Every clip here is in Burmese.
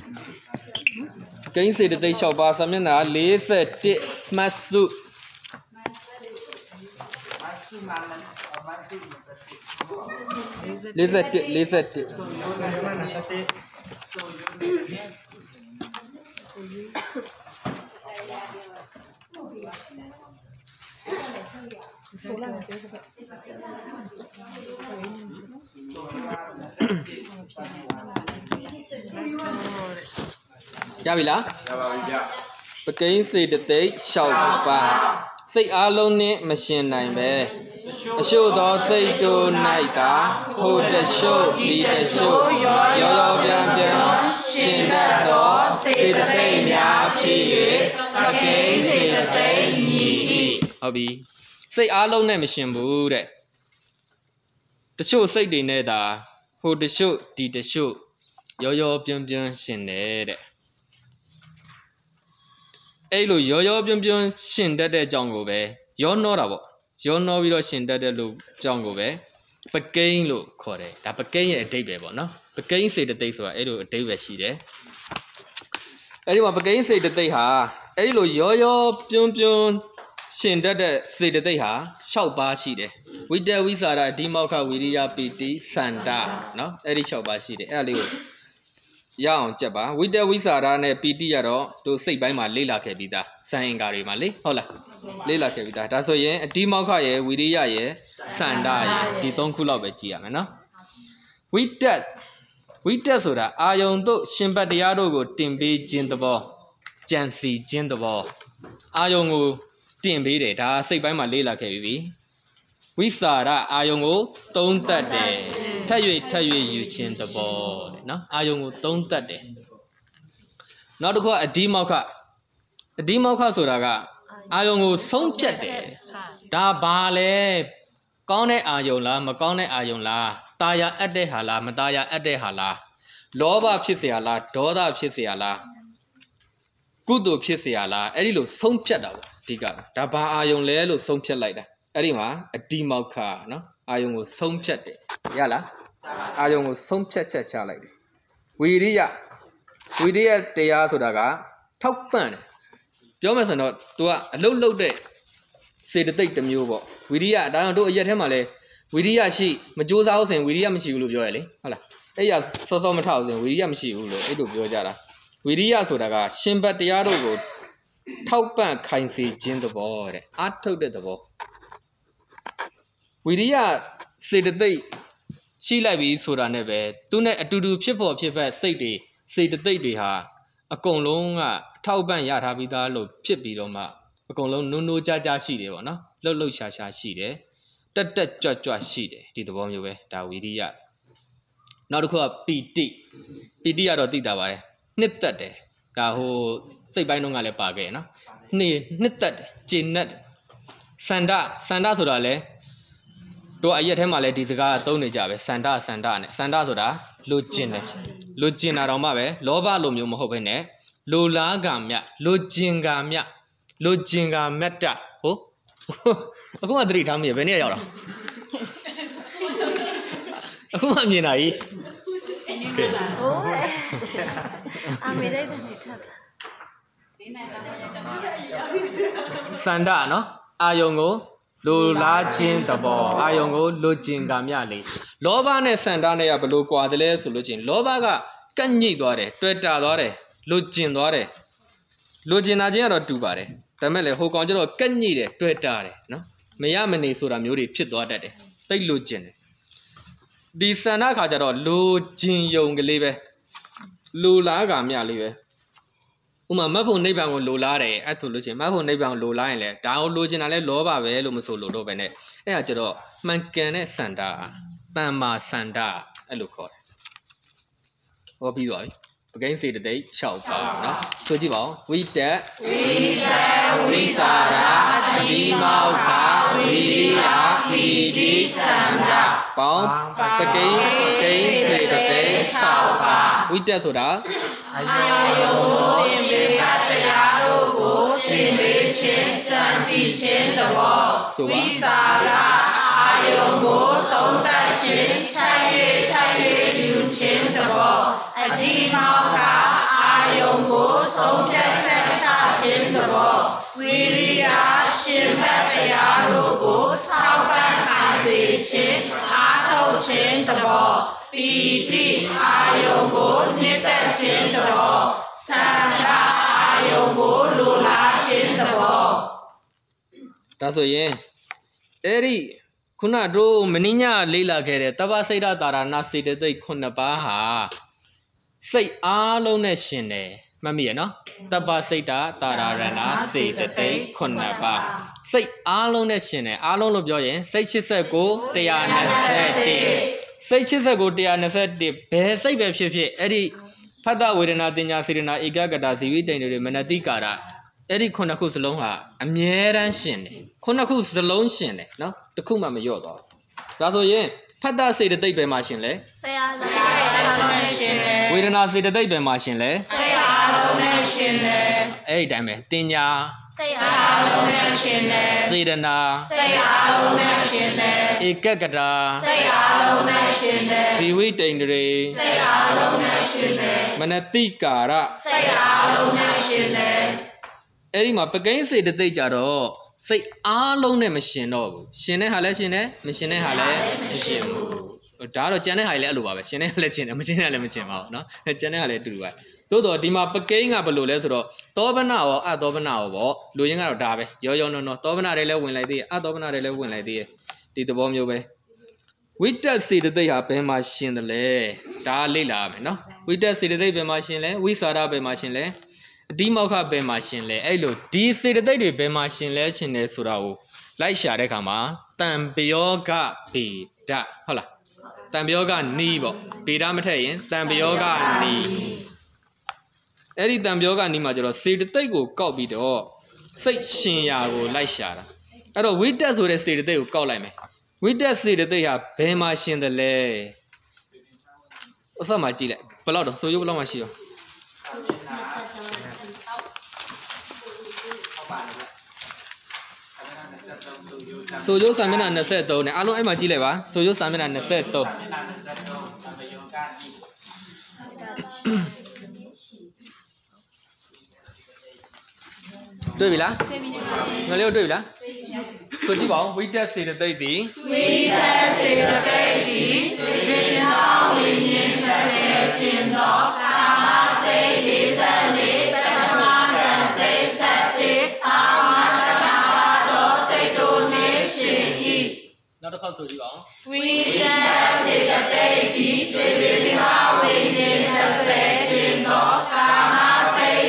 Cái gì để shop ba sao nhá nà lý sẽ tị masu lý sẽ tị Dạ bị lá cái gì để shop ba xây alo nè machine này về show đó xây đồ này ta hồ để show đi để show yo biang xin đặt đó xây để nhà phi cái gì để nhị abi xây alo nè machine bu đấy để show xây đi nè ta hồ để show đi để show yo biang xin nè đấy ấy lúc yo biang xin để trong cái về yo nó là bộ yo nó bị lo xin để lúc trong cái về bất kỳ lúc khó đấy đã bất kỳ cái đấy bộ nó bất kỳ sự để rồi ấy lúc đấy về gì đấy ấy mà bất kỳ sự để hả ấy lúc yo biang xin để sự để hả sáu ba gì đấy vì đây vì sao là đi mau khao vì đi piti santa nó ấy đi sáu ba gì đấy ấy lúc Yao chắc ba, vì đây vì sao ra này PT ra đó, tôi xây bài mà lấy là cái gì ta, sang cái gì mà lấy, hả lấy là cái gì ta, đó rồi đi mau khai ye, vì đi ye, sang đây, đi đông khu lao về chi à, nó, vì đây số ra, ai用到新北地下路个定位见得不，见识见得不，ai用个定位的，他xây bài mà lấy là cái gì, vì sao ra ai用个懂得的，太越有钱的不。nó ai dùng tông tật đấy nó được gọi đi mau khá số là ai dùng sống chết đấy ta ba lệ con này ai dùng là mà con này ai dùng là ta ya ở đây hà la mà ta ya ở đây hà la lo ba phía xe hà la đó da phía xe hà la cú đồ phía xe hà la ấy đi lúc sống chết đâu đi cả ta ba ai dùng lẽ lúc sống chết lại đây ấy đi mà đi mau khá nó ai dùng sống chết đấy ya là ai dùng sống chết lại đấy vì điတရားဆိုတာကထောက်ပံ့တယ်ပြောမယ်ဆိုတော့ तू ကအလုံးလုံးတဲ့စေတသိက်တစ်မျိုးပေါ့ဝီရိယဒါကြောင့်တို့အရက်ထဲမှာလဲဝီရိယရှိမကြိုးစားလို့ဆိုရင်ဝီရိယမရှိဘူးလို့ပြောရလေဟုတ်လားအဲ့ရစောစောမထောက်ဆိုရင်ဝီရိယမရှိဘူးလို့အဲ့လိုပြောကြတာဝီရိယဆိုတာကရှင်ဘတ်တရားတို့ကိုထောက်ပံ့ခိုင်စေခြင်းသဘောတဲ့အားထုတ်တဲ့သဘောဝီရိယစေတသိက်ရှိလိုက်ပြီဆိုတာနဲ့ပဲသူနဲ့အတူတူဖြစ်ပေါ်ဖြစ်ဖက်စိတ်တွေစိတ်သိက်တွေဟာအကုန်လုံးကထောက်ပံ့ရထားပြီးသားလို့ဖြစ်ပြီးတော့မှအကုန်လုံးနိုးကြားကြားရှိတယ်ပေါ့နော်လှုပ်ရှားရှားရှိတယ်တက်ကြွရှိတယ်ဒီသဘောမျိုးပဲဒါဝီရိယနောက်တစ်ခုကပီတိကတော့သိတာပါတယ်နှစ်သက်တယ်ဒါဟိုစိတ်ပိုင်းတော့ကလည်းပါခဲ့နော်နှစ်သက်တယ်ကျေနပ်တယ်စန္ဒဆိုတာလဲတို့အရက်ထဲမှာလည်းဒီစကားသုံးနေကြပဲစန္ဒနဲ့စန္ဒဆိုတာလိုချင်တယ်လိုချင်တာတော့မှပဲလောဘလိုမျိုးမဟုတ်ဘဲနဲ့လိုလားကမြလိုချင်ကမြတ်တဟိုအခုမှသတိထားမိရဘယ်နေ့ရောက်လာအခုမှမြင်တာကြီးဟိုအမေရိကန်နေထပ်စန္ဒနော်အာယုံကိုလိုလားခြင်းတဘောအာယုံကိုလိုချင်ကမြလေလောဘနဲ့စန္ဒနဲ့ကဘယ်လိုကွာတယ်လဲဆိုလို့ချင်းလောဘကကန့်ညိသွားတယ်တွေ့တာသွားတယ်လိုချင်သွားတယ်လိုချင်တာချင်းကတော့တူပါတယ်ဒါမဲ့လေဟိုကောင်ကျတော့ကန့်ညိတယ်တွေ့တာတယ်နော်မရမနေဆိုတာမျိုးတွေဖြစ်သွားတတ်တယ်တိတ်လိုချင်တယ်ဒီစန္ဒခါကျတော့လိုချင်ယုံကလေးပဲလိုလားကမြလေးပဲဥမာမတ်ဖို့နိဗ္ဗာန်ကိုလိုလားတယ်အဲ့ဆိုလို့ချင်းမတ်ဖို့နိဗ္ဗာန်ကိုလိုလားရင်လေဒါကိုလိုချင်တာလဲလောဘပဲလို့မဆိုလို့တော့ပဲနဲ့အဲ့ဒါကျတော့မှန်ကန်တဲ့စန္ဒတမ္မာစန္ဒအဲ့လိုခေါ်တယ်ဟောပြီးသွားပြီပကိန်းစေတသိက်6ပါနော်ဆိုကြည့်ပါဦးဝိတက်ဝိစာရာအတိမောခဝိရိယပီတိစန္ဒပေါင်းပကိန်းစေတသိက်6ပါဝိတက်ဆိုတာအယုံသင်ပေးတရားတို့ကိုသင်ပေးခြင်းကြံစီခြင်းတဘောဝိစာရာအာယုံကိုသုံးသပ်ခြင်းထိုင်၍ယူခြင်းတဘောအတိမောခအာဆုံးဖြတ်ချက်ချခြင်းသဘောဝိရိယရှင်ဘတ်တရားတို့ကိုထောက်ပံ့ခံစေခြင်းအားထုတ်ခြင်းသဘောပီတိအာယုံကိုမြင့်တက်ခြင်းသဘောသန္တာအာယုံကိုလိုလားခြင်းသဘောဒါဆိုရင်အဲ့ဒီခုနတို့မင်းညလေးလာခဲ့တဲ့တပ္ပစိတ်တာတာရဏစေတသိက်9ပါးဟာစိတ်အားလုံးနဲ့ရှင်တယ်မှတ်မိရနော်တပ္ပစိတ်တာတာရဏစေတသိက်9ပါးစိတ်အားလုံးနဲ့ရှင်တယ်အားလုံးလို့ပြောရင်စိတ်89 121စိတ်89 121ဘယ်စိတ်ပဲဖြစ်ဖြစ်အဲ့ဒီဖတ်တဝေဒနာတင်ညာစေတနာဧကဂတဇီဝိတ္တိန်တွေမနတိကာရအဲ့ဒီ9ခုစလုံးဟာအမြဲတမ်းရှင်တယ်9ခုစလုံးရှင်တယ်နော်တစ်ခုမှမလျော့သွားဘူးဒါဆိုရင်ဖတ်တစေတသိက်ပဲမှာရှင်လဲစိတ်အားလုံးနဲ့ရှင်တယ်ဝေဒနာစေတသိက်ပဲမှာရှင်လဲစိတ်အားလုံးနဲ့ရှင်တယ်အဲ့ဒီတိုင်းပဲတင်ညာစိတ်အားလုံးနဲ့ရှင်တယ်စေတနာစိတ်အားလုံးနဲ့ရှင်တယ်ဧကဂတစိတ်အားလုံးနဲ့ရှင်တယ်ဇီဝိတ္တိန်တွေစိတ်အားလုံးနဲ့ရှင်တယ်မနတိကာရစိတ်အားလုံးနဲ့ရှင်တယ်အဲ့ဒီမှာပကိန်းစေတသိက်ကြတော့စိတ်အားလုံးနဲ့မရှင်တော့ဘူးရှင်တဲ့ဟာလည်းရှင်တယ်မရှင်တဲ့ဟာလည်းမရှင်ဘူးဒါကတော့ကျန်တဲ့ဟာလည်းအဲ့လိုပါပဲရှင်တဲ့ဟာလည်းရှင်တယ်မရှင်တဲ့ဟာလည်းမရှင်ပါဘူးเนาะကျန်တဲ့ဟာလည်းအတူတူပဲသို့တော့ဒီမှာပကိန်းကဘယ်လိုလဲဆိုတော့သောဗနာရောအသောဗနာရောပေါ့လူရင်းကတော့ဒါပဲရောရောနော်နော်သောဗနာတွေလည်းဝင်လိုက်သေးတယ်အသောဗနာတွေလည်းဝင်လိုက်သေးတယ်ဒီသဘောမျိုးပဲဝိတ္တစေတသိက်ဟာဘယ်မှာရှင်တယ်လဲဒါလေ့လာရမယ်เนาะဝိတ္တစေတသိက်ဘယ်မှာရှင်လဲဝိစာရဘယ်မှာရှင်လဲအတိမောက္ခဘယ်မှာရှင်လဲအဲ့လိုဒီစေတသိက်တွေဘယ်မှာရှင်လဲရှင်လဲဆိုတာကိုလိုက်ရှာတဲ့အခါမှာတံပယောဂဗေဒဟုတ်လားတံပယောဂနီးပေါ့ဗေဒမထည့်ရင်တံပယောဂနီးအဲ့ဒီတံပယောဂနီးမှာကျတော့စေတသိက်ကိုကောက်ပြီးတော့စိတ်ရှင်ရာကိုလိုက်ရှာတာအဲ့တော့ဝိတ္တဆိုတဲ့စေတသိက်ကိုကောက်လိုက်မယ်ဝိတ္တစေတသိက်ဟာဘယ်မှာရှင်တယ်လဲအစမှကြည့်လိုက်ဘယ်လောက်တော့ဆိုရုပ်ဘယ်လောက်မှရှိရောဆိုရုပ်စာမျက်နှာ23နဲ့အားလုံးအဲ့မှာကြည့်လိုက်ပါဆိုရုပ်စာမျက်နှာ23တွေ့ပြီလားငါလေးတွေ့ပြီလားဆိုကြည့်ပါဦးဝိတ္တစေတသိက်သည်ဝိတ္တစေတသိက်သည်ဒိဋ္ဌိဝိညာဉ်30ကျင်သောကာမစိတ်44ပထမဆံစိတ်7အာမသနာသောစိတ်တို့နှင့်ရှင်၏နောက်တစ်ခေါက်ဆိုကြည့်ပါဦးဝိတ္တစေတသိက်သည်ဒိဋ္ဌိဝိညာဉ်30ကျင်သောကာမစိတ်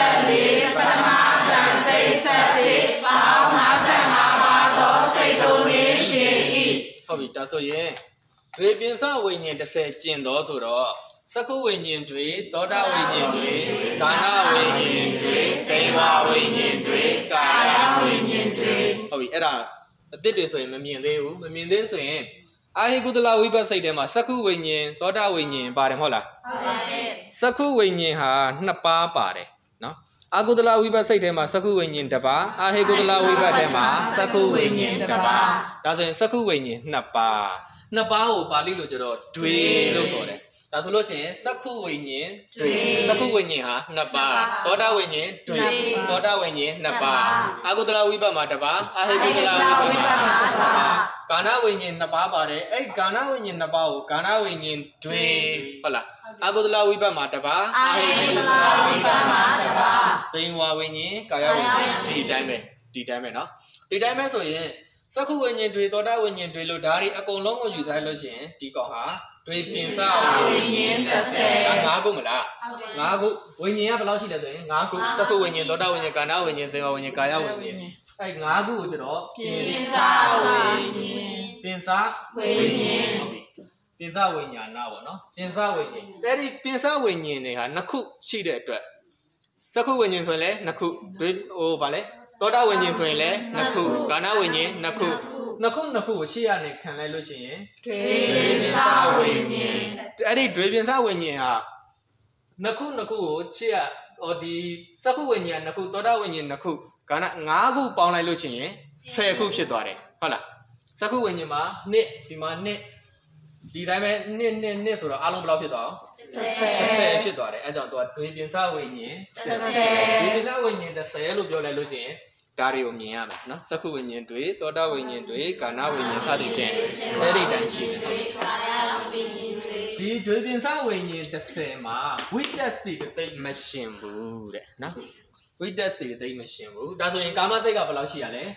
44ပထမဆံစိတ်7အာမသနာသောစိတ်တို့နှင့်ရှင်၏ဟုတ်ပြီဒါဆိုရင်ဒွေပြင်စဝိညာဉ်30ကျင်သောဆိုတော့သက္ခုဝိညာဉ်တွေသောတာဝိညာဉ်တွေကာဏဝိညာဉ်တွေစေဝဝိညာဉ်တွေကာယဝိညာဉ်တွေဟုတ်ပြီအဲ့ဒါအသစ်တွေဆိုရင်မမြင်သေးဘူးမမြင်သေးဆိုရင်အာဟိကုသလဝိပဿစိတ်ထဲမှာသက္ခုဝိညာဉ်သောတာဝိညာဉ်ပါတယ်မဟုတ်လားဟုတ်ပါရဲ့သက္ခုဝိညာဉ်ဟာ2ပါးပါတယ်နော်အာကုသလဝိပဿစိတ်ထဲမှာသက္ခုဝိညာဉ်1ပါးအာဟိကုသလဝိပဿထဲမှာသက္ခုဝိညာဉ်1ပါးဒါဆိုရင်သက္ခုဝိညာဉ်2ပါး2ပါးကိုပါဠိလိုကျတော့ဒွေလို့ခေါ်တယ်ဒါဆိုလို့ချင်းသက္ခုဝိညာဉ်ဒွေသက္ခုဝိညာဉ်ဟာ2ပါးသောတာဝိညာဉ်ဒွေသောတာဝိညာဉ်2ပါးအာကုသလဝိပဿမှာ1ပါးအာဟိကုသလဝိပဿမှာ1ပါးကာဏဝိညာဉ်2ပါးပါတယ်အဲ့ကာဏဝိညာဉ်2ပါးကိုကာဏဝိညာဉ်ဒွေဟုတ်လားအာကုသလဝိပဿမှာ1ပါးအာဟိကုသလဝိပဿမှာ1ပါးစေဝဝိညာဉ်ကာယဝိညာဉ်ဒီတိုင်းပဲနော်ဒီတိုင်းပဲဆိုရင်သက္ခုဝိညာဉ်တွေသောတာဝိညာဉ်တွေလို့ဓာတ်တွေအကုန်လုံးကိုယူဆိုင်လို့ရှိရင်ဒီကောင်ဟာတွေပြင်စဝိညာဉ်30ဒါ5ခုမလား5ခုဝိညာဉ်ကဘယ်လောက်ရှိလဲဆိုရင်5ခုသက္ခုဝိညာဉ်သောတာဝိညာဉ်ကာဏဝိညာဉ်စေဝဝိညာဉ်ကာယဝိညာဉ်အဲ့5ခုကိုကျတော့ပြင်စဝိညာဉ်ပြင်စဝိညာဉ်ဟုတ်ပြီပြင်စဝိညာဏပေါ့နော်ပြင်စဝိညာဉ်အဲ့ဒီပြင်စဝိညာဉ်တွေဟာ2ခုရှိတဲ့အတွက်သက္ခုဝိညာဉ်ဆိုရင်လည်း2ခုတွေဗာလဲသောတာဝိညာဉ်ဆိုရင်လည်း2ခုကာဏဝိညာဉ်2ခု2ခုကိုရှေ့ရနေခံလိုက်လို့ရှိရင်ဒွေပြင်စဝိညာဉ်အဲ့ဒီဒွေပြင်စဝိညာဉ်ဟာ2ခုကိုရှေ့ရဒီသက္ခုဝိညာဉ်2ခုသောတာဝိညာဉ်2ခုကာဏ5ခုပေါင်းလိုက်လို့ရှိရင်10ခုဖြစ်သွားတယ်ဟုတ်လားသက္ခုဝိညာဉ်မှာ1ဒီမှာ1 ဒီတိုင်းပဲနှစ်ဆိုတော့အားလုံးဘယ်လောက်ဖြစ်သွား10ဖြစ်သွားတယ်အဲကြောင့်သူကဒွေပြင်စဝိညာဉ်10ဒွေပြင်စဝိညာဉ်10လို့ပြောလိုက်လို့ရှိရင်ဒါတွေကိုမြင်ရမယ်နော်သက္ခုဝိညာဉ်တွေသောတာဝိညာဉ်တွေကာဏဝိညာဉ်စသည်ဖြင့်အဲ့ဒီတိုင်းရှိတယ်ဒီဒွေပြင်စဝိညာဉ်10မှာဝိတက်စီတိတ်မရှင်ဘူးတဲ့နော်ဝိတက်စီတိတ်မရှင်ဘူးဒါဆိုရင်ကာမစိတ်ကဘယ်လောက်ရှိရလဲ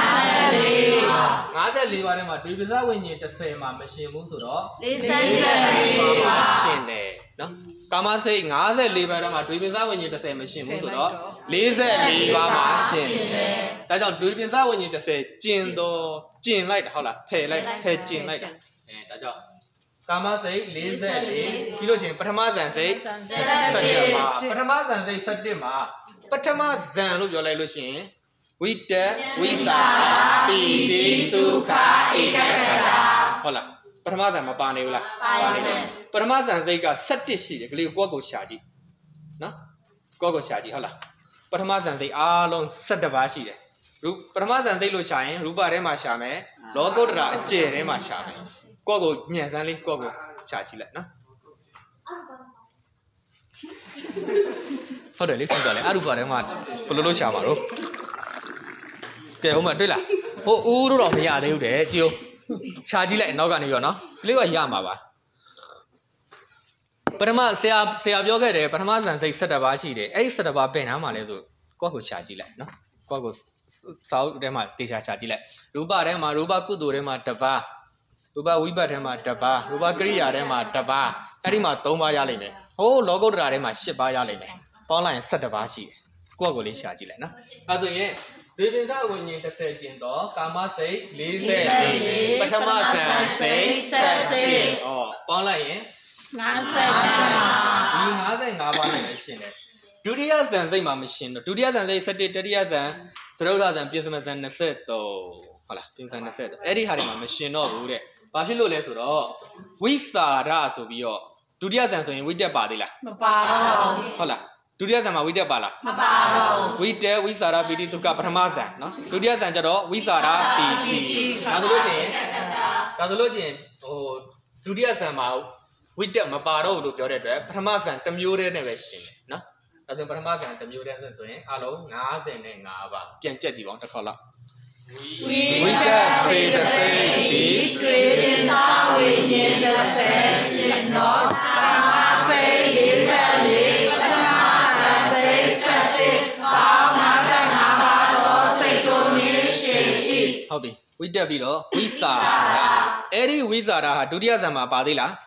54ပါးထဲမှာဒွေပြင်စဝိညာဉ်10မှာမရှင်ဘူးဆိုတော့44ပါးရှင်တယ်နော်ကာမစိတ်54ပါးထဲမှာဒွေပြင်စဝိညာဉ်10မရှင်ဘူးဆိုတော့44ပါးမှာရှင်တယ်ဒါကြောင့်ဒွေပြင်စဝိညာဉ်10ကျင်လိုက်တာဟုတ်လားဖယ်ကျင်လိုက်တာဒါကြောင့်ကာမစိတ်44ပြီးလို့ချင်းပထမဇန်စိတ်17မှာပထမဇန်စိတ်17မှာပထမဇန်လို့ပြောလိုက်လို့ရှိရင်ဝိတဝိစာပိတိဒုက္ခဧကဂတဟုတ်လားပထမဇန်မပါနေဘူးလားပါနေတယ်ပထမဇန်စိတ်က17ရှိတယ်ကလေးကိုယ့်ကိုရှာကြည့်နော်ကိုယ့်ကိုရှာကြည့်ဟုတ်လားပထမဇန်စိတ်အားလုံး17ပါးရှိတယ်ပထမဇန်စိတ်လို့ရှာရင်ရူပထဲမှာရှာမယ်လောကုတ္တရာအကျယ်ထဲမှာရှာမယ်ကိုယ့်ကိုညံစမ်းလေးကိုယ့်ကိုရှာကြည့်လိုက်နော်ဟုတ်တယ်လေခင်ဗျာလေအရူပထဲမှာဘယ်လိုရှာပါတော့ကဲဟုတ်မှတွေ့လားဟိုဦးတို့တော့မရသေးဘူးတဲ့ကြိုးရှာကြည့်လိုက်နောက်ကနေပြီးတော့နော်ကလေးကရမှာပါပထမဆရာပြောခဲ့တယ်ပထမဇန်စိတ်17ပါးရှိတယ်အဲ့ဒီ17ပါးပင်နားမှာလဲဆိုကိုယ့်ကိုရှာကြည့်လိုက်နော်ကိုယ့်ကိုစောက်ထဲမှာတေချာရှာကြည့်လိုက်ရူပထဲမှာရူပကုသိုလ်ထဲမှာ1ပါးရူပဝိပတ်ထဲမှာ1ပါးရူပကရိယာထဲမှာ1ပါးအဲ့ဒီမှာ3ပါးရလိမ့်မယ်ဟိုးလောကုတ္တရာထဲမှာ10ပါးရလိမ့်မယ်ပေါင်းလိုက်ရင်17ပါးရှိတယ်ကိုယ့်ကိုလေးရှာကြည့်လိုက်နော်အဲဆိုရင်ဒွေပင်စဝိညာဉ်30ကျင်တော့ကာမစိတ်44ပထမဇန်စိတ်17ပေါင်းလိုက်ရင်55ဒီ55ပါးနဲ့ရှင်တယ်ဒုတိယဇန်စိတ်မှာမရှင်တော့ဒုတိယဇန်စိတ်17တတိယဇန်သရုပ်ထဇန်ပြစ္ဆမဇန်23ဟုတ်လားပြစ္ဆမ23အဲ့ဒီဟာတွေမှာမရှင်တော့ဘူးတဲ့ဘာဖြစ်လို့လဲဆိုတော့ဝိစာရဆိုပြီးတော့ဒုတိယဇန်ဆိုရင်ဝိတက်ပါသေးလားမပါတော့ဟုတ်လားဒုတိယဇန်မှာဝိတက်ပါလားမပါတော့ဝိတက်ဝိစာရပိတိဒုက္ခပထမဇန်နော်ဒုတိယဇန်ကျတော့ဝိစာရပိတိဒါဆိုလို့ချင်းဟိုဒုတိယဇန်မှာဝိတက်မပါတော့ဘူးလို့ပြောတဲ့အတွက်ပထမဇန်တစ်မျိုးတည်းနဲ့ပဲရှင်တယ်နော်ဒါဆိုပထမဇန်တစ်မျိုးတည်းဆိုရင်အလုံး55ပါပြန်ကြက်ကြည့်ပါဦးတစ်ခေါက်လောက်ဝိတက်စေတသိက်ဒီတွေ့ရင်သာဝိညာဉ်30ကျင်တော့ကာမစိတ်44ပထမဇန်စိတ်17ပေါင်း55ပါတော့စိတ်တို့မြင်ရှိ၏ဟုတ်ပြီဝိတက်ပြီးတော့ဝိစာရအဲ့ဒီဝိစာရဟာဒုတိယဇန်မှာပါသေးလား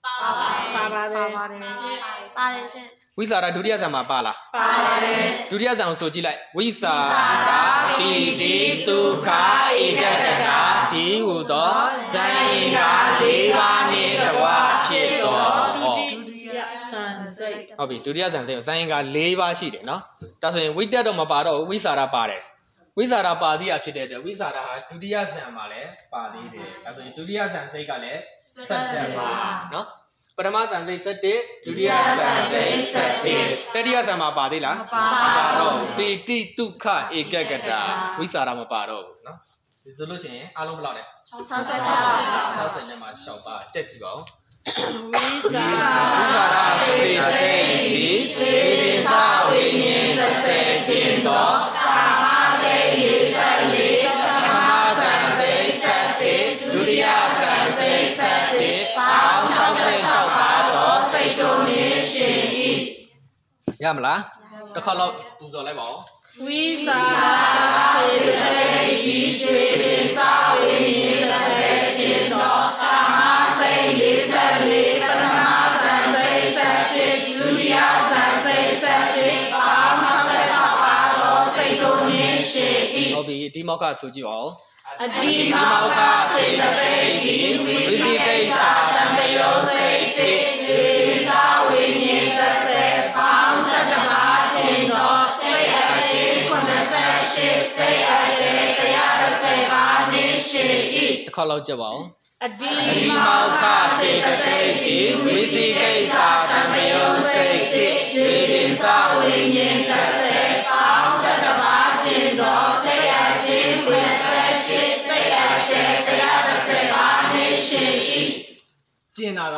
ပါတယ်ရှင်ဝိစာရဒုတိယဇန်မှာပါလားပါတယ်ဒုတိယဇန်ကိုဆိုကြည့်လိုက်ဝိစာရပိတိဒုက္ခဧကဂတဒီဟုသောဇန်ရင်က4ပါးနှင့်တကွဖြစ်သောဒုတိယဇန်စိတ်ဟုတ်ပြီဒုတိယဇန်စိတ်ဇန်ရင်က4ပါးရှိတယ်နော်ဒါဆိုရင်ဝိတက်တော့မပါတော့ဝိစာရပါတယ်ဝိစာရပါသေးရဖြစ်တဲ့အတွက်ဝိစာရဟာဒုတိယဇန်မှာလည်းပါသေးတယ်ဒါဆိုရင်ဒုတိယဇန်စိတ်ကလည်း17ပါနော်ပထမဇန်စိတ်17ဒုတိယဇန်စိတ်17တတိယဇန်မှာပါသေးလားမပါတော့ပိတိဒုက္ခဧကဂတဝိစာရမပါတော့ဘူးနော်ဒီဆိုလို့ရှိရင်အားလုံးဘယ်လောက်လဲ60နဲ့မှာ6ပါကြက်ကြည့်ပါဦးဝိစာရစေတသိက်ဒီတေသဝိညာဉ်30ကျင်တော့ကာမစိတ်44ပထမဇန်စိတ်17ဒုတိယဇန်စိတ်17ပေါင်း66ပါတော့စိတ်တို့မြင်ရှိ၏ရမလားတစ်ခါတော့ပူဇော်လိုက်ပါဦးဝိစာစေတသိက်ဒီကျွေပင်စာဝိညာဉ်30ကျင်တော့ကာမစိတ်44ပထမဇန်စိတ်17ဒုတိယဇန်စိတ်17ပေါင်း66ပါတော့စိတ်တို့မြင်ရှိ၏ဟုတ်ပြီဒီမောက္ခဆိုကြည့်ပါဦးအတိမောက္ခစေတသိက်ဒီဝိသိကိစ္စတံပယောစိတ်တိဒေသာဝိညာဉ်30ပေါင်း7ပါးခြင်းတော်စိတ်အခြင်း88စိတ်အခြင်း130ပါးနှင့်ရှိ၏တစ်ခါလောက်ကြပါဦးအတိမောက္ခစေတသိက်ဒီဝိသိကိစ္စတံပယောစိတ်တိဒေသာဝိညာဉ်30ပေါင်း7ပါးခြင်းတော်စိတ်အခြင်း88စိတ်အခြင်း130ပါးနှင့်ရှိ၏ကျင်တာက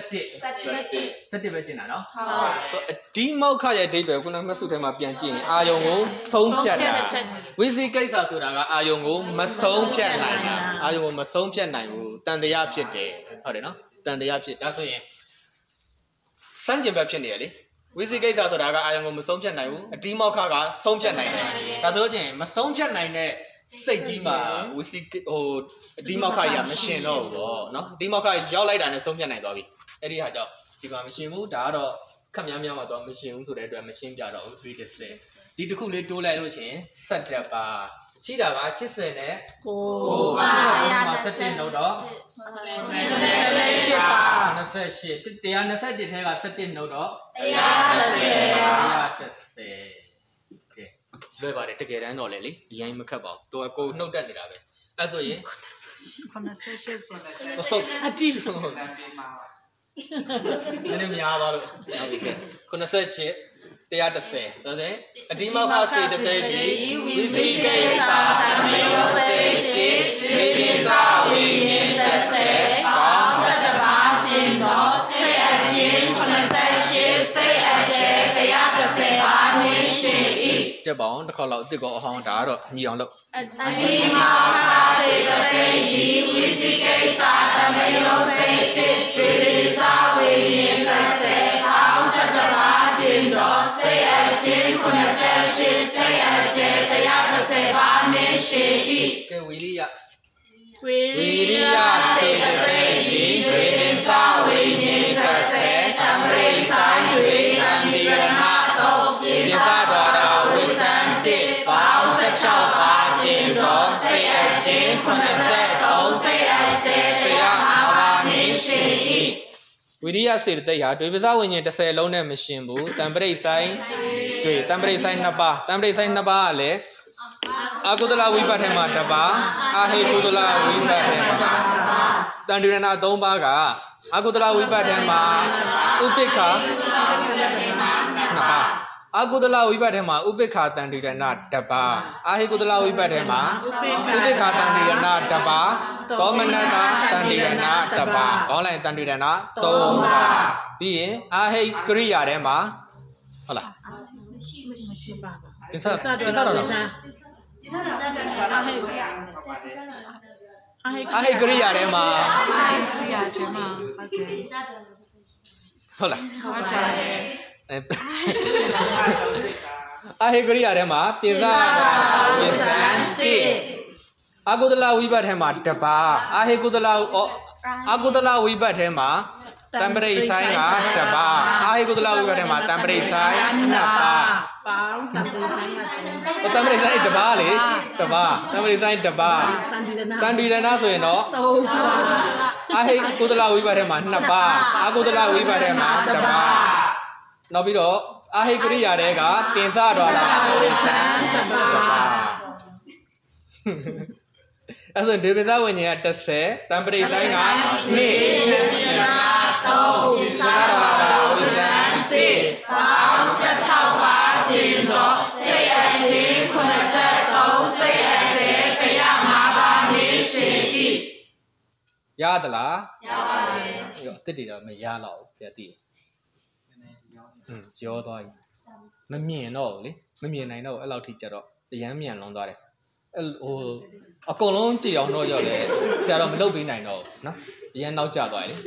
17ပဲကျင်တာနော်ဟုတ်ဒီမောက်ခရဲ့အဓိပ္ပာယ်ခုနကမဆုထဲမှာပြန်ကြည့်ရင်အာယုံကိုဆုံးဖြတ်တာဝိသိကိစ္စဆိုတာကအာယုံကိုမဆုံးဖြတ်နိုင်တာအာယုံကိုမဆုံးဖြတ်နိုင်ဘူးတန်တရားဖြစ်တယ်ဟုတ်တယ်နော်တန်တရားဖြစ်ဒါဆိုရင်စန့်ကျင်ဘက်ဖြစ်နေရလေဝိသိကိစ္စဆိုတာကအာယုံကိုမဆုံးဖြတ်နိုင်ဘူးအဒီမောက်ခကဆုံးဖြတ်နိုင်တယ်ဒါဆိုလို့ချင်းမဆုံးဖြတ်နိုင်တဲ့စိတ်ကြီးမှာဝစီအဒီမောက်ခကြီးကမရှင်တော့ဘူးပေါ့နော်အဒီမောက်ခရောက်လိုက်တာနဲ့ဆုံးဖြတ်နိုင်သွားပြီအဲ့ဒီဟာကြောင့်ဒီမှာမရှင်ဘူးဒါကတော့ခက်များမှာတော့မရှင်ဘူးဆိုတဲ့အတွက်မရှင်းပြတော့ဘူး 3 display ဒီတစ်ခုလေးတိုးလိုက်လို့ရှင်17ပါရှိတာက80နဲ့9ပါ17လို့တော့28ပါ28 121ထဲက17လို့တော့130လွယ်ပါတယ်တကယ်တမ်းတော့လေအရင်မခက်ပါဘူးသူကကိုနှုတ်တက်နေတာပဲအဲ့ဆိုရင် 98 အတိဆုံးနည်းနည်းများသွားလို့ဟုတ်ပြီ98 130ဆိုတဲ့အဒီမောက်ခစေတသိက်ကြီးဝိသိကိစ္စတမေယောစေတိဝိပိသဝိညင်30ပေါင်း17ပါးခြင်းတော့စိတ်အချင်း98စိတ်အကျဲ130ပါးနေရှိ၏ကြက်ပေါင်းတစ်ခေါက်လောက်အစ်စ်ကောအဟောင်းဒါကတော့ညီအောင်လို့အဒီမောခစေတသိက်ကြီးဝိသိကိစ္စတမေယောစေတိဝိပိသဝိညင်30ပေါင်း17ပါးခြင်းတော့စိတ်အချင်း98စိတ်အကျဲ130ပါးနေရှိ၏ကဲဝီရိယဝီရိယစေတသိက်ကြီးဝိပိသဝိညင်30တံပရိဆိုင်တွေတံတိရဏတော့ပိသတော်တော်ဝိသံတိပေါင်း16ပါးခြင်းတော့စိတ်အချင်း83စိတ်အကျဲ105ပါးနေရှိ၏ဝိရိယစေတသိက်ဟာတွေပစဝိညာဉ်30လုံးနဲ့မရှင်ဘူးတံပရိဆိုင်တွေတံပရိဆိုင်2ပါးတံပရိဆိုင်2ပါးကလည်းအာကုသလဝိပတ်ထဲမှာ1ပါးအာဟိကုသလဝိပတ်ထဲမှာတန်တိရဏ3ပါးကအာကုသလဝိပတ်ထဲမှာဥပိ္ပခာ2ပါးအာကုသလဝိပတ်ထဲမှာဥပိ္ပခာတန်တိရဏ1ပါးအာဟိကုသလဝိပတ်ထဲမှာဥပိ္ပခာတန်တိရဏ1ပါးသောမနတတန်တိရဏ1ပါးဘောင်းလိုက်တန်တိရဏ3ပါးပြီးရင်အာဟိကရိယာထဲမှာဟုတ်လားမရှိပါဘူးသင်္သတော့အာဟိကရိယာထဲမှာဟုတ်လားဟုတ်တယ်အာဟိကရိယာထဲမှာပိသတိအာကုသလဝိပတ်ထဲမှာ1ပါးအာဟိကုသလအာကုသလဝိပတ်ထဲမှာတံပရိဆိုင်က1ပါးအာဟိကုသလဝိပတ်ထဲမှာတံပရိဆိုင်2ပါးပေါင်းတံပရိဆိုင်ကတံပရိဆိုင်1ပါးလေ1ပါးတံပရိဆိုင်1ပါးတန်တိရဏဆိုရင်တော့ 3ပါးအာဟိကုသလဝိပတ်ထဲမှာ2ပါးအာကုသလဝိပတ်ထဲမှာ1ပါးနောက်ပြီးတော့အာဟိကရိယာတွေကတင်စတော်လာဝိသံ1ပါးအဲ့ဆိုဒေဝသဝိညာဉ်က30တံပရိဆိုင်က2 3ပိသတော်လာဝိသံတိပေါင်း16ပါးခြင်းတော့စိတ်အချင်း83စိတ်အကျဲ105ပါးနေရှိ၏ရသလားရပါတယ်ရောအစ်တည်တော့မရတော့ဘူးဆရာသိရောသွားပြီမမြင်တော့ဘူးလေမမြင်နိုင်တော့အဲ့လောက်ထိကြတော့အရန်မြန်လွန်သွားတယ်အကုန်လုံးကြည်အောင်တော့ရောက်လေဆရာတော့မလုပ်ပေးနိုင်တော့ဘူးနော်အရန်နောက်ကျသွားတယ်လေ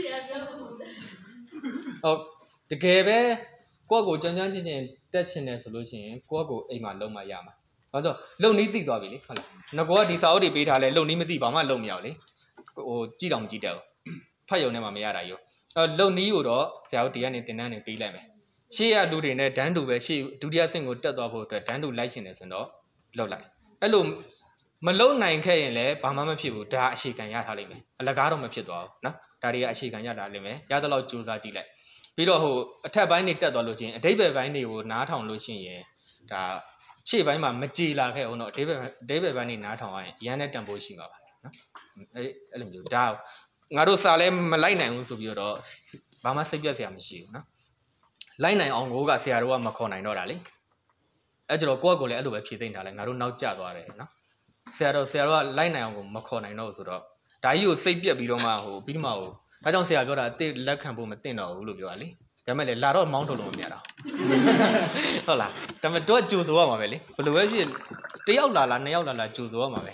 ဟုတ်တကယ်ပဲကိုယ့်ကိုကြမ်းကြမ်းချင်းချင်းတက်ချင်တယ်ဆိုလို့ရှိရင်ကိုယ့်ကိုအိမ်မှာလုံးမရမှာဘာလို့လုံနီးသိသွားပြီလေဟုတ်လားငါကဒီစာအုပ်တွေပေးထားလဲလုံနီးမသိဘာမှလုံမရဘူးလေကြည့်တော့မကြည့်တော့ဖတ်ရုံနဲ့မှမရတာရောလုံနီးကိုတော့ဆရာတို့ဒီကနေတင်တန်းနေပေးလိုက်မယ်ရှေ့ရလူတွေနဲ့ဒန်းတူပဲရှေ့ဒုတိယဆင့်ကိုတက်သွားဖို့အတွက်ဒန်းတူလိုက်ရှင်တယ်ဆိုတော့လောက်လိုက်အဲ့လိုမလုံနိုင်ခဲ့ရင်လည်းဘာမှမဖြစ်ဘူးဒါအခြေခံရထားလိမ့်မယ်အလကားတော့မဖြစ်သွားဘူးနော်ဒါတွေကအခြေခံရထားလိမ့်မယ်ရတော့ကြိုးစားကြည့်လိုက်ပြီးတော့အထက်ပိုင်းတွေတက်သွားလို့ချင်းအဓိပ္ပာယ်ပိုင်းတွေကိုနားထောင်လို့ရှိရင်ဒါရှေ့ပိုင်းမှာမကြည်လာခဲ့အောင်တော့အဓိပ္ပာယ်ပိုင်းတွေနားထောင်ရရင်ရန်တဲ့တန်ဖိုးရှိမှာပါနော်အဲ့လိုမျိုးဒါငါတို့စာလဲမလိုက်နိုင်ဘူးဆိုပြီးတော့ဘာမှစိတ်ပြတ်စရာမရှိဘူးနော်လိုက်နိုင်အောင်ကိုကဆရာတို့ကမခေါ်နိုင်တော့တာလေအဲ့ကျတော့ကိုယ့်ကိုလည်းအဲ့လိုပဲဖြည့်သိမ့်ထားလဲငါတို့နောက်ကျသွားတယ်နော်ဆရာတို့ကလိုက်နိုင်အောင်ကိုမခေါ်နိုင်တော့ဘူးဆိုတော့ဒါကြီးကိုစိတ်ပြက်ပြီးတော့မှပြီးမှဒါကြောင့်ဆရာပြောတာတိလက်ခံဖို့မတင်တော့ဘူးလို့ပြောတာလေဒါမဲ့လေလာတော့မောင်းထုတ်လို့မရတော့ဟုတ်လားဒါမဲ့တော့ကြိုဆိုရမှာပဲလေဘယ်လိုပဲဖြစ်တယောက်လာနှစ်ယောက်လာကြိုဆိုရမှာပဲ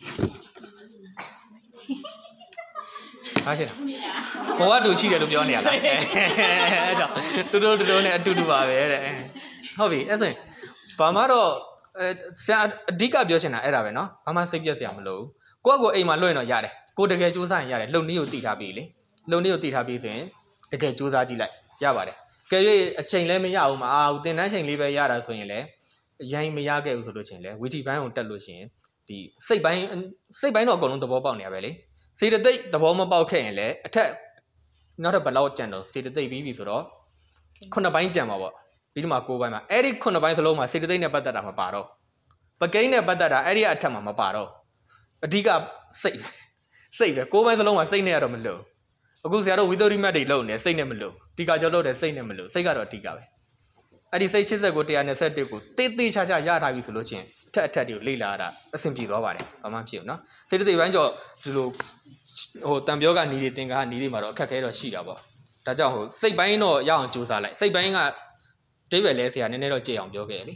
အားရှိလားဘဝတူရှိတယ်လို့ပြောနေရလားအဲကြောင့်တူနဲ့အတူတူပါပဲတဲ့ဟုတ်ပြီအဲ့ဆိုရင်ဘာမှတော့ဆရာအဓိကပြောချင်တာအဲ့ဒါပဲเนาะဘာမှစိတ်ပြက်စရာမလိုဘူးကိုယ့်ကိုအိမ်မှာလွှင့်တော့ရတယ်ကိုတကယ်စူးစမ်းရင်ရတယ်လုံနည်းကိုတည်ထားပြီလေလုံနည်းကိုတည်ထားပြီဆိုရင်တကယ်စူးစမ်းကြည့်လိုက်ရပါတယ်ကဲ၍အချိန်လည်းမရဘူးမအားဘူးသင်တန်းချိန်လေးပဲရတာဆိုရင်လည်းရိုင်းမရခဲ့ဘူးဆိုလို့ချင်းလည်းဝီတီပိုင်းကိုတက်လို့ရှိရင်ဒီစိတ်ပိုင်းတော့အကုန်လုံးသဘောပေါက်နေရပဲလေစေတသိက်သဘောမပေါက်ခဲ့ရင်လည်းအထက်နောက်တော့ဘယ်လောက်ကြံတော့စေတသိက်ပြီးပြီဆိုတော့9ပိုင်းကြံပါပေါ့ပြီးတော့မှ9ပိုင်းမှာအဲ့ဒီ9ပိုင်းစလုံးမှာစေတသိက်နဲ့ပတ်သက်တာမပါတော့ပကိန်းနဲ့ပတ်သက်တာအဲ့ဒီအထက်မှာမပါတော့အဓိကစိတ်ပဲ9ပိုင်းစလုံးမှာစိတ်နဲ့ရတော့မလို့အခုဆရာတို့ဝီသိုရီမတ်တွေလုပ်နေစိတ်နဲ့မလို့ဒီကကြောလုပ်တယ်စိတ်နဲ့မလို့စိတ်ကတော့အဓိကပဲအဲ့ဒီစိတ်80ကို121ကိုတေးချာရထားပြီဆိုလို့ချင်းအထက်တွေကိုလေ့လာတာအဆင်ပြေသွားပါတယ်ဘာမှမဖြစ်ဘူးเนาะစေတသိက်ပိုင်းကျော်ဒီလိုတံပြောကနီးတွေသင်္ကားနီးတွေမှာတော့အခက်ခဲတော့ရှိတာပေါ့ဒါကြောင့်စိတ်ပိုင်းတော့ရအောင်ကြိုးစားလိုက်စိတ်ပိုင်းကတိတ်ပဲလဲဆရာနည်းနည်းတော့ကြည့်အောင်ပြောခဲ့လေ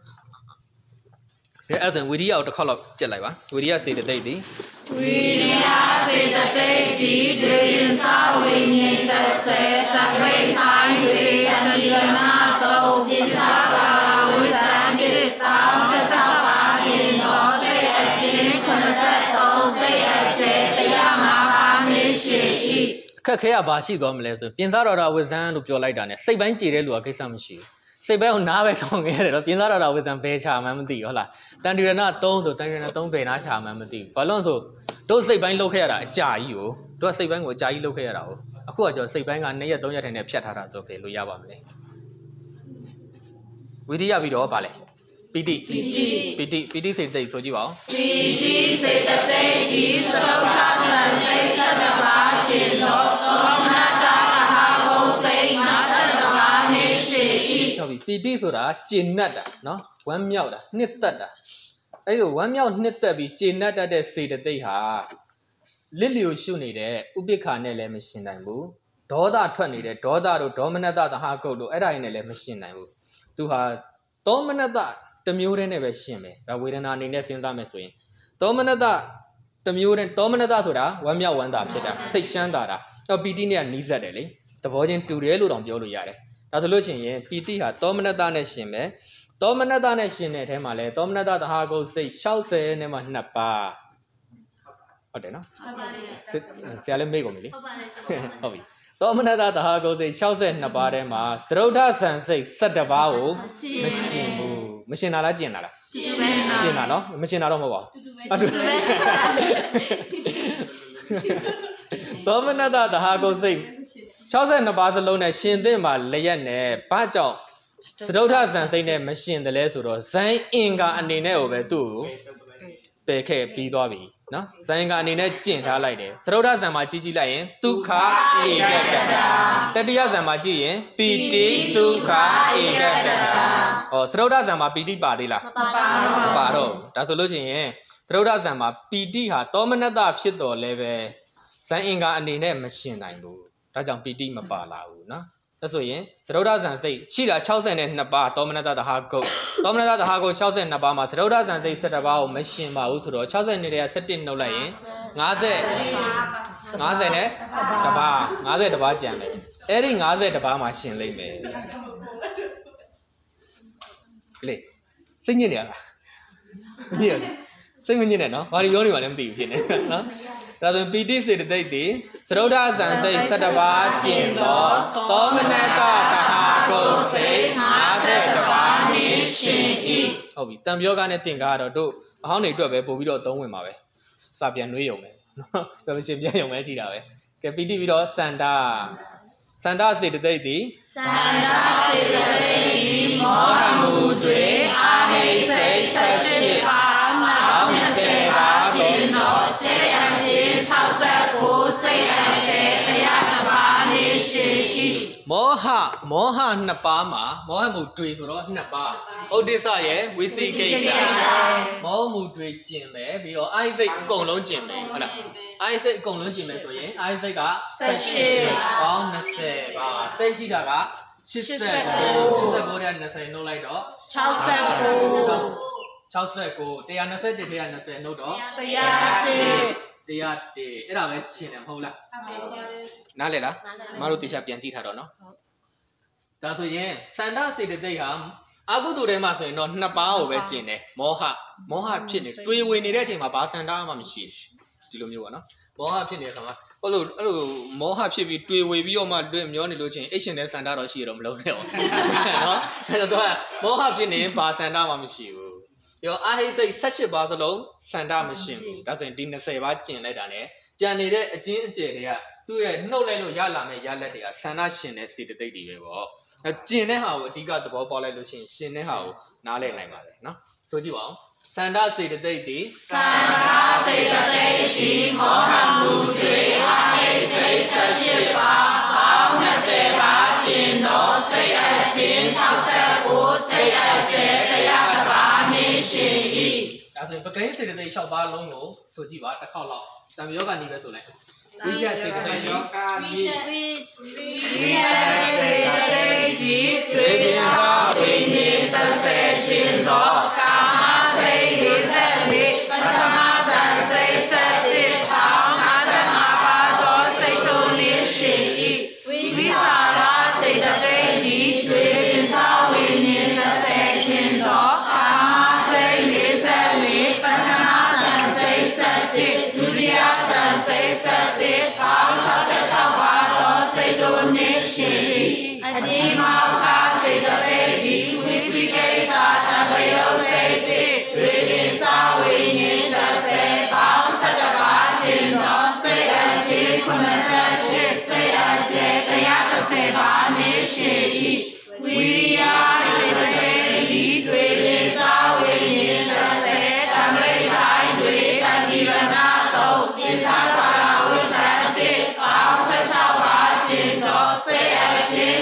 အဲ့ဆိုဝီရိယကိုတစ်ခေါက်လောက်ကြက်လိုက်ပါဝီရိယစေတသိက်ဒီဝီရိယစေတသိက်ဒီဒေရင်စာဝိညာဉ်တစ်ဆယ်တပိတ်ဆိုင်တွေအနိရဏသုံးပိစာပါဝိသံတိတောင်း16ပါးခြင်းတော်စိတ်အချင်း83စိတ်အကျဲတရားမှာပါနေရှိ၏အခက်ခဲကဘာရှိသွားမလဲဆိုပြင်စားတော်တာဝိဇံလို့ပြောလိုက်တာ ਨੇ စိတ်ပိုင်းကြည်တဲ့လူကကိစ္စမရှိဘူးစိတ်ပဲကိုနားပဲထောင်ခဲ့ရတယ်တော့ပြင်စားတော်ဝိဇံဘယ်ချာမှန်းမသိဘူးဟုတ်လားတန်တရဏ3ဆိုတန်တရဏ3ဘယ်နာချာမှန်းမသိဘူးဘာလို့ဆိုတို့စိတ်ပိုင်းလောက်ခဲ့ရတာအကြာကြီးကိုတို့စိတ်ပိုင်းကိုအကြာကြီးလောက်ခဲ့ရတာကိုအခုကကျော်စိတ်ပိုင်းက2ရက်3ရက်ထိုင်နဲ့ဖြတ်ထားတာဆိုဘယ်လိုရပါမလဲဝိရိယပြီးတော့ဗာလဲပီတိစေတသိက်ဆိုကြည့်ပါဦးပီတိစေတသိက်ဒီသရုပ်ထာဆံစိတ်7ပါးကျင်တော်သောမနတတဟာကုံစိတ်7ပါးနေရှိ၏ဟုတ်ပြီပီတိဆိုတာကျင်납တာနော်ဝမ်းမြောက်တာနှစ်သက်တာအဲ့လိုဝမ်းမြောက်နှစ်သက်ပြီးကျင်납တတ်တဲ့စေတသိက်ဟာလစ်လျူရှုနေတဲ့ဥပိ္ပခာနဲ့လည်းမရှင်နိုင်ဘူးဒေါသထွက်နေတဲ့ဒေါသတို့ဒေါမနတသဟာကုတ်တို့အဲ့ဒါတွေနဲ့လည်းမရှင်နိုင်ဘူးသူဟာဒေါမနတတမျိုးတည်းနဲ့ပဲရှင်မယ်ဒါဝေဒနာအနေနဲ့စဉ်းစားမယ်ဆိုရင်ဒေါမနတတမျိုးတည်းဒေါမနတဆိုတာဝမ်းမြောက်ဝမ်းသာဖြစ်တာစိတ်ချမ်းသာတာတော့ပီတိနဲ့နီးစပ်တယ်လေသဘောချင်းတူတယ်လို့တောင်ပြောလို့ရတယ်ဒါဆိုလို့ရှိရင်ပီတိဟာဒေါမနတနဲ့ရှင်မယ်ဒေါမနတနဲ့ရှင်တဲ့အထဲမှာလဲဒေါမနတသဟာကုတ်စိတ်60နဲ့မှ2ပါးဟုတ်တယ်နော်ဟုတ်ပါတယ်ဆရာလည်းမေ့ကုန်ပြီလေဟုတ်ပြီဒေါမနတသဟာကုတ်စိတ်62ပါးထဲမှာသရုဒ္ဓဆံစိတ်17ပါးကိုမရှင်ဘူးမရှင်တာလားကျင်တာလားကျင်တာနော်မရှင်တာတော့မဟုတ်ပါဘူးအတူဒေါမနတသဟာကုတ်စိတ်62ပါးစလုံးနဲ့ရှင်သင့်မှာလျက်နဲ့ဘာကြောင့်သရုဒ္ဓဆံစိတ်နဲ့မရှင်တယ်လဲဆိုတော့ဇန်အင်္ဂါအနေနဲ့ကိုပဲသူ့ကိုပယ်ခဲ့ပြီးသွားပြီနော်ဇန်အင်္ဂါအနေနဲ့ကျင့်ထားလိုက်တယ်သရုဒ္ဓဆံမှာကြည့်လိုက်ရင်ဒုက္ခဧကတ္တတတိယဆံမှာကြည့်ရင်ပီတိဒုက္ခဧကတ္တဟောသရုဒ္ဓဆံမှာပီတိပါသေးလားမပါတော့ဒါဆိုလို့ရှိရင်သရုဒ္ဓဆံမှာပီတိဟာသောမနတဖြစ်တော်လဲပဲဇန်အင်္ဂါအနေနဲ့မရှင်နိုင်ဘူးဒါကြောင့်ပီတိမပါလာဘူးနော်ဒါဆိုရင်သရုဒ္ဓဆံစိတ်ရှိတာ62ပါးသောမနတသဟာကုတ်သောမနတသဟာကုတ်62ပါးမှာသရုဒ္ဓဆံစိတ်17ပါးကိုမရှင်ပါဘူးဆိုတော့60နဲ့တည်းက17နှုတ်လိုက်ရင်50နဲ့တပါး50တပါးကျန်မယ်အဲ့ဒီ50တပါးမှာရှင်လိမ့်မယ်လေစိတ်ညစ်နေရလားညစ်စိတ်မညစ်နဲ့နော်ဘာလို့ပြောနေပါလဲမသိဘူးဖြစ်နေနော်ဒါဆိုပီတိစေတသိက်ဒီသရုဒ္ဓဆံစိတ်17ပါးကျင့်သောသောမနတသဟာကုတ်စိတ်50ပါးနေရှင်၏ဟုတ်ပြီတံပြောကနဲ့တင်ကားတော့တို့အဟောင်းတွေအတွက်ပဲပို့ပြီးတော့သုံးဝင်ပါပဲစာပြန်နှွေးရုံပဲနော်ပြောရှင်ပြန်ရုံပဲရှိတာပဲကဲပီတိပြီးတော့စန္ဒစေတသိက်ဒီစန္ဒစေတသိက်ဒီမောဟမှုတွေအာဟိစိတ်18ပါး20ပါးကျင့်တော်စိတ်အချင်း69စိတ်အကျဲတရားတစ်ပါးနေရှိ၏မောဟမောဟနှစ်ပါးမှာမောဟမှုတွေဆိုတော့နှစ်ပါးဥဒိစ္စရဲ့ဝိသိကိစ္စမောဟမှုတွေကျင်မယ်ပြီးတော့အာယစိတ်အကုန်လုံးကျင်မယ်ဟုတ်လားအာယစိတ်အကုန်လုံးကျင်မယ်ဆိုရင်အာယစိတ်က18ပေါင်း20ပါစိတ်ရှိတာက89တဲ့20နှုတ်လိုက်တော့69 121နှုတ်တော့101အဲ့ဒါပဲရှင်းတယ်မဟုတ်လားနားလေလားမတို့တေချာပြန်ကြည့်ထားတော့နော်ဒါဆိုရင်စန္ဒစေတသိက်ဟာအကုသိုလ်ထဲမှာဆိုရင်တော့နှစ်ပါးကိုပဲကျင်တယ်မောဟဖြစ်နေတွေးဝင်နေတဲ့အချိန်မှာဘာစန္ဒမှမရှိဒီလိုမျိုးပေါ့နော်မောဟဖြစ်နေတဲ့ခါမှာအဲ့လိုမောဟဖြစ်ပြီးတွေးဝေပြီးတော့မှတွဲမျောနေလို့ချင်းအိတ်ရှင်တဲ့စန္ဒတော့ရှိရတော့မလုံးနဲ့ပေါ့နော်အဲ့တော့မောဟဖြစ်နေဘာစန္ဒမှမရှိဘူးရောအာဟိစိတ်18ပါးစလုံးစန္ဒမရှင်းဘူးဒါဆိုရင်ဒီ20ပါးကျင်လိုက်တာ ਨੇ ကြံနေတဲ့အကျဉ်းအကျယ်တွေကသူ့ရဲ့နှုတ်လိုက်လို့ရလာမဲ့ရလက်တွေကစန္ဒရှင်တဲ့စေတသိက်တွေပဲပေါ့ကျင်တဲ့ဟာကိုအဓိကသဘောပေါက်လိုက်လို့ရှိရင်ရှင်တဲ့ဟာကိုနားလည်နိုင်ပါတယ်နော်ဆိုကြည့်ပါဦးစန္ဒစေတသိက်ဒီစန္ဒစေတသိက်ဒီမောဟမှုတွေအာဟိစိတ်18ပါးပေါင်း20ပါးကျင်တော့စိတ်အကျဉ်း69စိတ်အကျဉ်းတရားတစ်ပါးနေရှင်ဤဒါဆိုရင်ပကိန်းစေတသိက်6ပါးလုံးကိုဆိုကြည့်ပါတစ်ခေါက်လောက်တံယောဂနီပဲဆိုလိုက်ဝိကျစေတသိက်ယောဂနီဝိကျစေတသိက်ဒီတွေပြပါဝိညာဉ်30ကျင်တော့ကာမစိတ်44ပထမဇန်စိတ်7ပေါင်း55ပါးသောစိတ်တို့နေရှင်ဤဝိစာရစေတသိက်ဒီတွေပြစာဝိညာဉ်30ကျင်တော့ကာမစိတ်44ပထမဇန်စိတ်7ဒုတိယဇန်စိတ်7ပေါင်း66ပါးသောစိတ်တို့နေရှင်ဤအတိမောခစေတသိက်ဒီဝိသိကိစ္စတပယောစိတ်တွေပြစာဝိညာဉ်30ပေါင်း17ပါးကျင်သောစိတ်အကျဉ်း98စိတ်အကျဉ်း130ပါးနေရှင်ဤဝိရိယစေတသိက်ဒီတွေပြစာဝိညာဉ်30တမိတ်ဆိုင်တွေတတိရဏတော့ပြစာပါရဝိသတိပေါင်း16ပါးကျင်သောစိတ်အကျဉ်း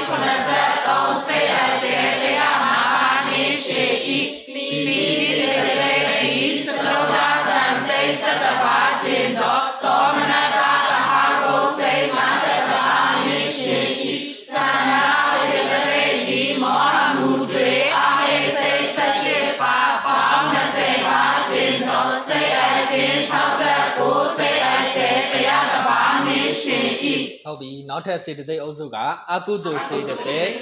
83စိတ်အကျဉ်း105ပါးနေရှင်ဤပိစေတသိက်ဒီသလုံးသားဆန်စိတ်17ပါးကျင်သောသောမနတသဟာကိုစိတ်50ပါးနေရှင်ဤသန္နာစေတသိက်ဒီမောဟမှုတွေအာဟိစိတ်18ပါးပေါင်း20ပါးကျင်သောစိတ်အကျဉ်း69စိတ်အကျဉ်း100ပါးနေရှင်ဤဟုတ်ပြီနောက်ထပ်စေတသိက်အုပ်စုကအကုသိုလ်စေတသိက်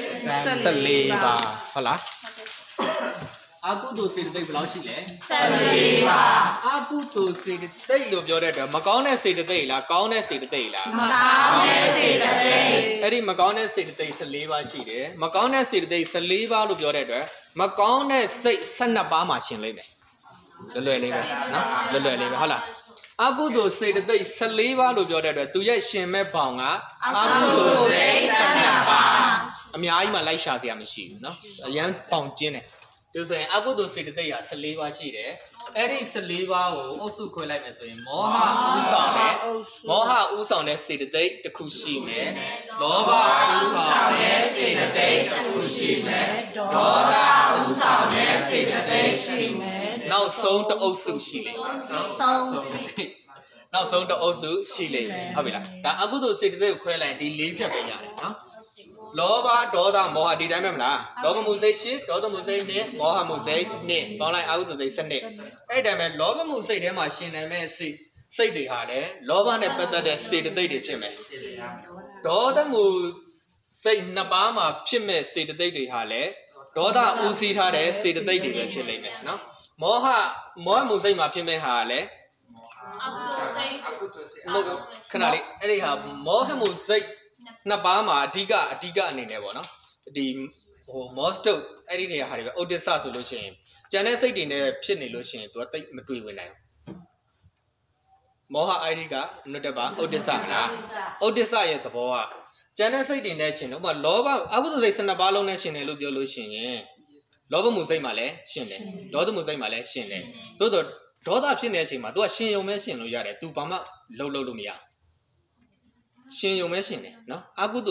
14ပါဟုတ်လားအကုသိုလ်စေတသိက်ဘယ်လောက်ရှိလဲ 14ပါအကုသိုလ်စေတသိက်လို့ပြောတဲ့အတွက်မကောင်းတဲ့စေတသိက်လားကောင်းတဲ့စေတသိက်လားမကောင်းတဲ့စေတသိက်အဲ့ဒီမကောင်းတဲ့စေတသိက်14ပါးရှိတယ်မကောင်းတဲ့စေတသိက်14ပါးလို့ပြောတဲ့အတွက်မကောင်းတဲ့စိတ်12ပါးမှာရှင်လိမ့်မယ်လွယ်လေးပဲနော်လွယ်လေးပဲဟုတ်လားအကုသိုလ်စေတသိက်14ပါးလို့ပြောတဲ့အတွက်သူရဲ့ရှင်မဲ့ဘောင်ကအကုသိုလ်စိတ်12ပါးအများကြီးမှလိုက်ရှာစရာမရှိဘူးနော်အရန်ပေါင်ကျင်းတယ်ဒီဆိုရင်အကုသိုလ်စေတသိက်က14ပါးရှိတယ်အဲ့ဒီ14ပါးကိုအုပ်စုခွဲလိုက်မယ်ဆိုရင်မောဟဥဆောင်တဲ့စေတသိက်တစ်ခုရှိမယ်လောဘဥဆောင်တဲ့စေတသိက်တစ်ခုရှိမယ်ဒေါသဥဆောင်တဲ့စေတသိက်ရှိမယ်နောက်ဆုံးတစ်အုပ်စုရှိလိမ့်မယ်နောက်ဆုံးတစ်အုပ်စုရှိလိမ့်မယ်ဟုတ်ပြီလားဒါအကုသိုလ်စေတသိက်ကိုခွဲလိုက်ဒီ၄ဖြတ်ပဲရတယ်နော်လောဘဒေါသမောဟဒီတိုင်းပဲမလားလောဘမှုစိတ်ရှိဒေါသမှုစိတ်နဲ့မောဟမှုစိတ်နဲ့ပေါင်းလိုက်အကုသိုလ်စိတ်7အဲ့တိုင်းပဲလောဘမှုစိတ်ထဲမှာရှင်နေမဲ့စိတ်တွေဟာလည်းလောဘနဲ့ပတ်သက်တဲ့စေတသိက်တွေဖြစ်မယ်ဒေါသမှုစိတ်နှစ်ပါးမှာဖြစ်မဲ့စေတသိက်တွေဟာလည်းဒေါသဦးစီးထားတဲ့စေတသိက်တွေပဲဖြစ်လိမ့်မယ်နော်မောဟမှုစိတ်မှာဖြစ်မဲ့ဟာလည်းအကုသိုလ်စိတ်ခဏလေးအဲ့ဒီဟာမောဟမှုစိတ်နှစ်ပါးမှာအဓိကအနေနဲ့ပေါ့နော်ဒီမောစတုတ်အဲ့ဒီနေရာဟာတွေပဲဥဒိစ္စဆိုလို့ရှိရင်ကျန်တဲ့စိတ်တွေနဲ့ဖြစ်နေလို့ရှိရင်သူကတိတ်မတွေ့ဝင်နိုင်ဘူးမောဟအိုင်ဒီကနုတ္တပါဥဒိစ္စလားဥဒိစ္စရဲ့သဘောကကျန်တဲ့စိတ်တွေနဲ့ရှင်တော့ဥပမာလောဘအကုသိုလ်စိတ်12ပါးလုံးနဲ့ရှင်တယ်လို့ပြောလို့ရှိရင်လောဘမှုစိတ်မှာလည်းရှင်တယ်ဒေါသမှုစိတ်မှာလည်းရှင်တယ်သို့တော့ဒေါသဖြစ်နေတဲ့အချိန်မှာ तू ကရှင်ယုံမဲရှင်လို့ရတယ် तू ဘာမှလှုပ်လို့မရရှင်ယုံမဲရှင်တယ်နော်အကုသိုလ်စိတ်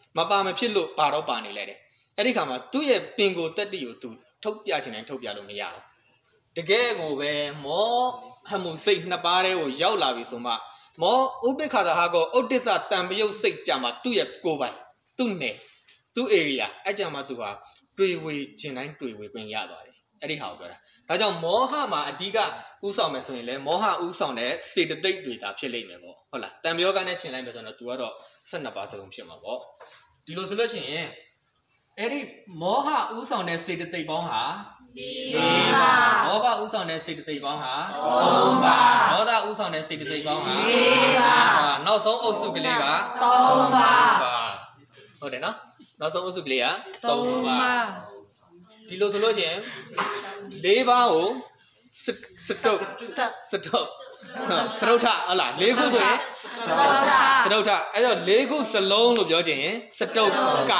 မပါမဖြစ်လို့ပါတော့ပါနေလိုက်တယ်အဲ့ဒီခါမှာသူ့ရဲ့ပင်ကိုတက်တီကိုသူထုတ်ပြချင်တယ်ထုတ်ပြလို့မရဘူးတကယ်ကိုပဲမောဟမှုစိတ်နှစ်ပါးတည်းကိုရောက်လာပြီဆိုမှမောဥပိ္ပခာသဟာကောဥဒိစ္စတံပယုတ်စိတ်ကြမှာသူ့ရဲ့ကိုယ်ပိုင်သူ့နယ်သူ့ area အဲ့ကြမှာသူဟာတွေ့ဝေကျင်တိုင်းတွေ့ဝေပင်ရသွားတယ်အဲ့ဒီဟာကိုပြောတာဒါကြောင့်မောဟမှာအဓိကဥဆောင်မယ်ဆိုရင်လည်းမောဟဥဆောင်တဲ့စေတသိက်တွေဒါဖြစ်လိမ့်မယ်ပေါ့ဟုတ်လားတံပယောကနဲ့ရှင်းလိုက်မယ်ဆိုတော့ तू ကတော့12ပါးစလုံးဖြစ်မှာပေါ့ဒီလိုဆိုလို့ရှိရင်အဲ့ဒီမောဟဥဆောင်တဲ့စေတသိက်ပေါင်းဟာ4ပါးမောဟဥဆောင်တဲ့စေတသိက်ပေါင်းဟာ3ပါးဒေါသဥဆောင်တဲ့စေတသိက်ပေါင်းဟာ4ပါးနောက်ဆုံးအုပ်စုကလေးက3ပါးဟုတ်တယ်နော်နောက်ဆုံးအုပ်စုကလေးက3ပါးဒီလိုဆိုလို့ရှိရင်4ပါးကိုစတုတ်စရုထဟုတ်လား4ခုဆိုရင်စရုထအဲ့တော့4ခုစလုံးလို့ပြောချင်ရင်စတုတ်က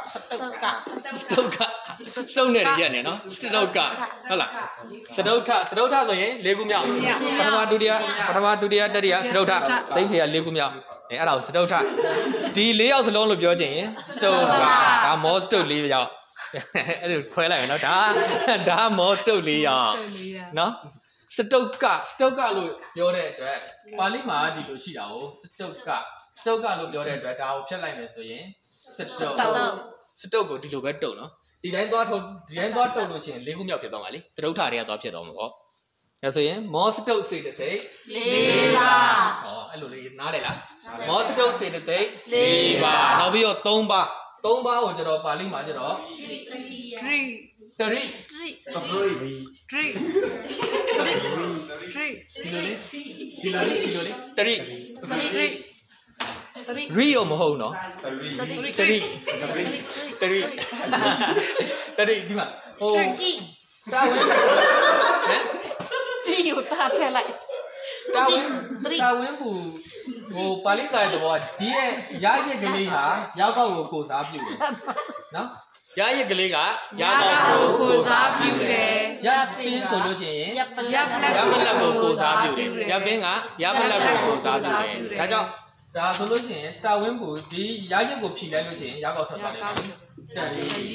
စုံနေရက်နေနော်စတုတ်ကဟုတ်လားစတုတ်ထဆိုရင်4ခုမြောက်ပထမဒုတိယတတိယစတုတ်ထသိမ့်ဖေက4ခုမြောက်အဲ့ဒါကိုစတုတ်ထဒီ4ယောက်စလုံးလို့ပြောချင်ရင်စတုတ်ကဒါမောစတုတ်4ယောက်အဲ့ဒါခွဲလိုက်ရနော်ဒါမောစတုတ်4ယောက်နော်စတုတ်ကလို့ပြောတဲ့အတွက်ပါဠိမှာဒီလိုရှိတာကိုစတုတ်ကလို့ပြောတဲ့အတွက်ဒါကိုဖြတ်လိုက်မယ်ဆိုရင်စတုတ်ကိုဒီလိုပဲတုတ်နော်ဒီတိုင်းသွားတုတ်လို့ရှိရင်4ခုမြောက်ဖြစ်သွားမှာလေစတုတ်ထတွေကသွားဖြစ်သွားမှာပေါ့ဒါဆိုရင်မောစတုတ်စေတသိက်4ပါးဟောအဲ့လိုလေးနားလေလားမောစတုတ်စေတသိက်4ပါးနောက်ပြီးတော့3ပါးကိုကျတော့ပါဠိမှာကျတော့3ရီရောမဟုတ်နော်တရီဒီမှာဟိုတာဝင်းဟမ်ကြည့်ရတာထဲလိုက်တာဝင်းဘူးဟိုပါဠိစာရဲ့သဘောကဒီရဲ့ရရက်ကလေးဟာရောက်ကောက်ကိုကိုစားပြုတယ်နော်ရရက်ကလေးကရကောက်ကိုစားပြုတယ်ရပင်းဆိုလို့ရှိရင်ရပလက်ကိုကိုစားပြုတယ်ရပင်းကရပလက်ကိုကိုစားပြုတယ်ဒါကြောင့်ဒါဆိုလို့ရှိရင်တာဝင်းဘူးဒီရရက်ကိုဖြီလိုက်လို့ရှိရင်ရကောက်ထွက်သွားတယ်တယ်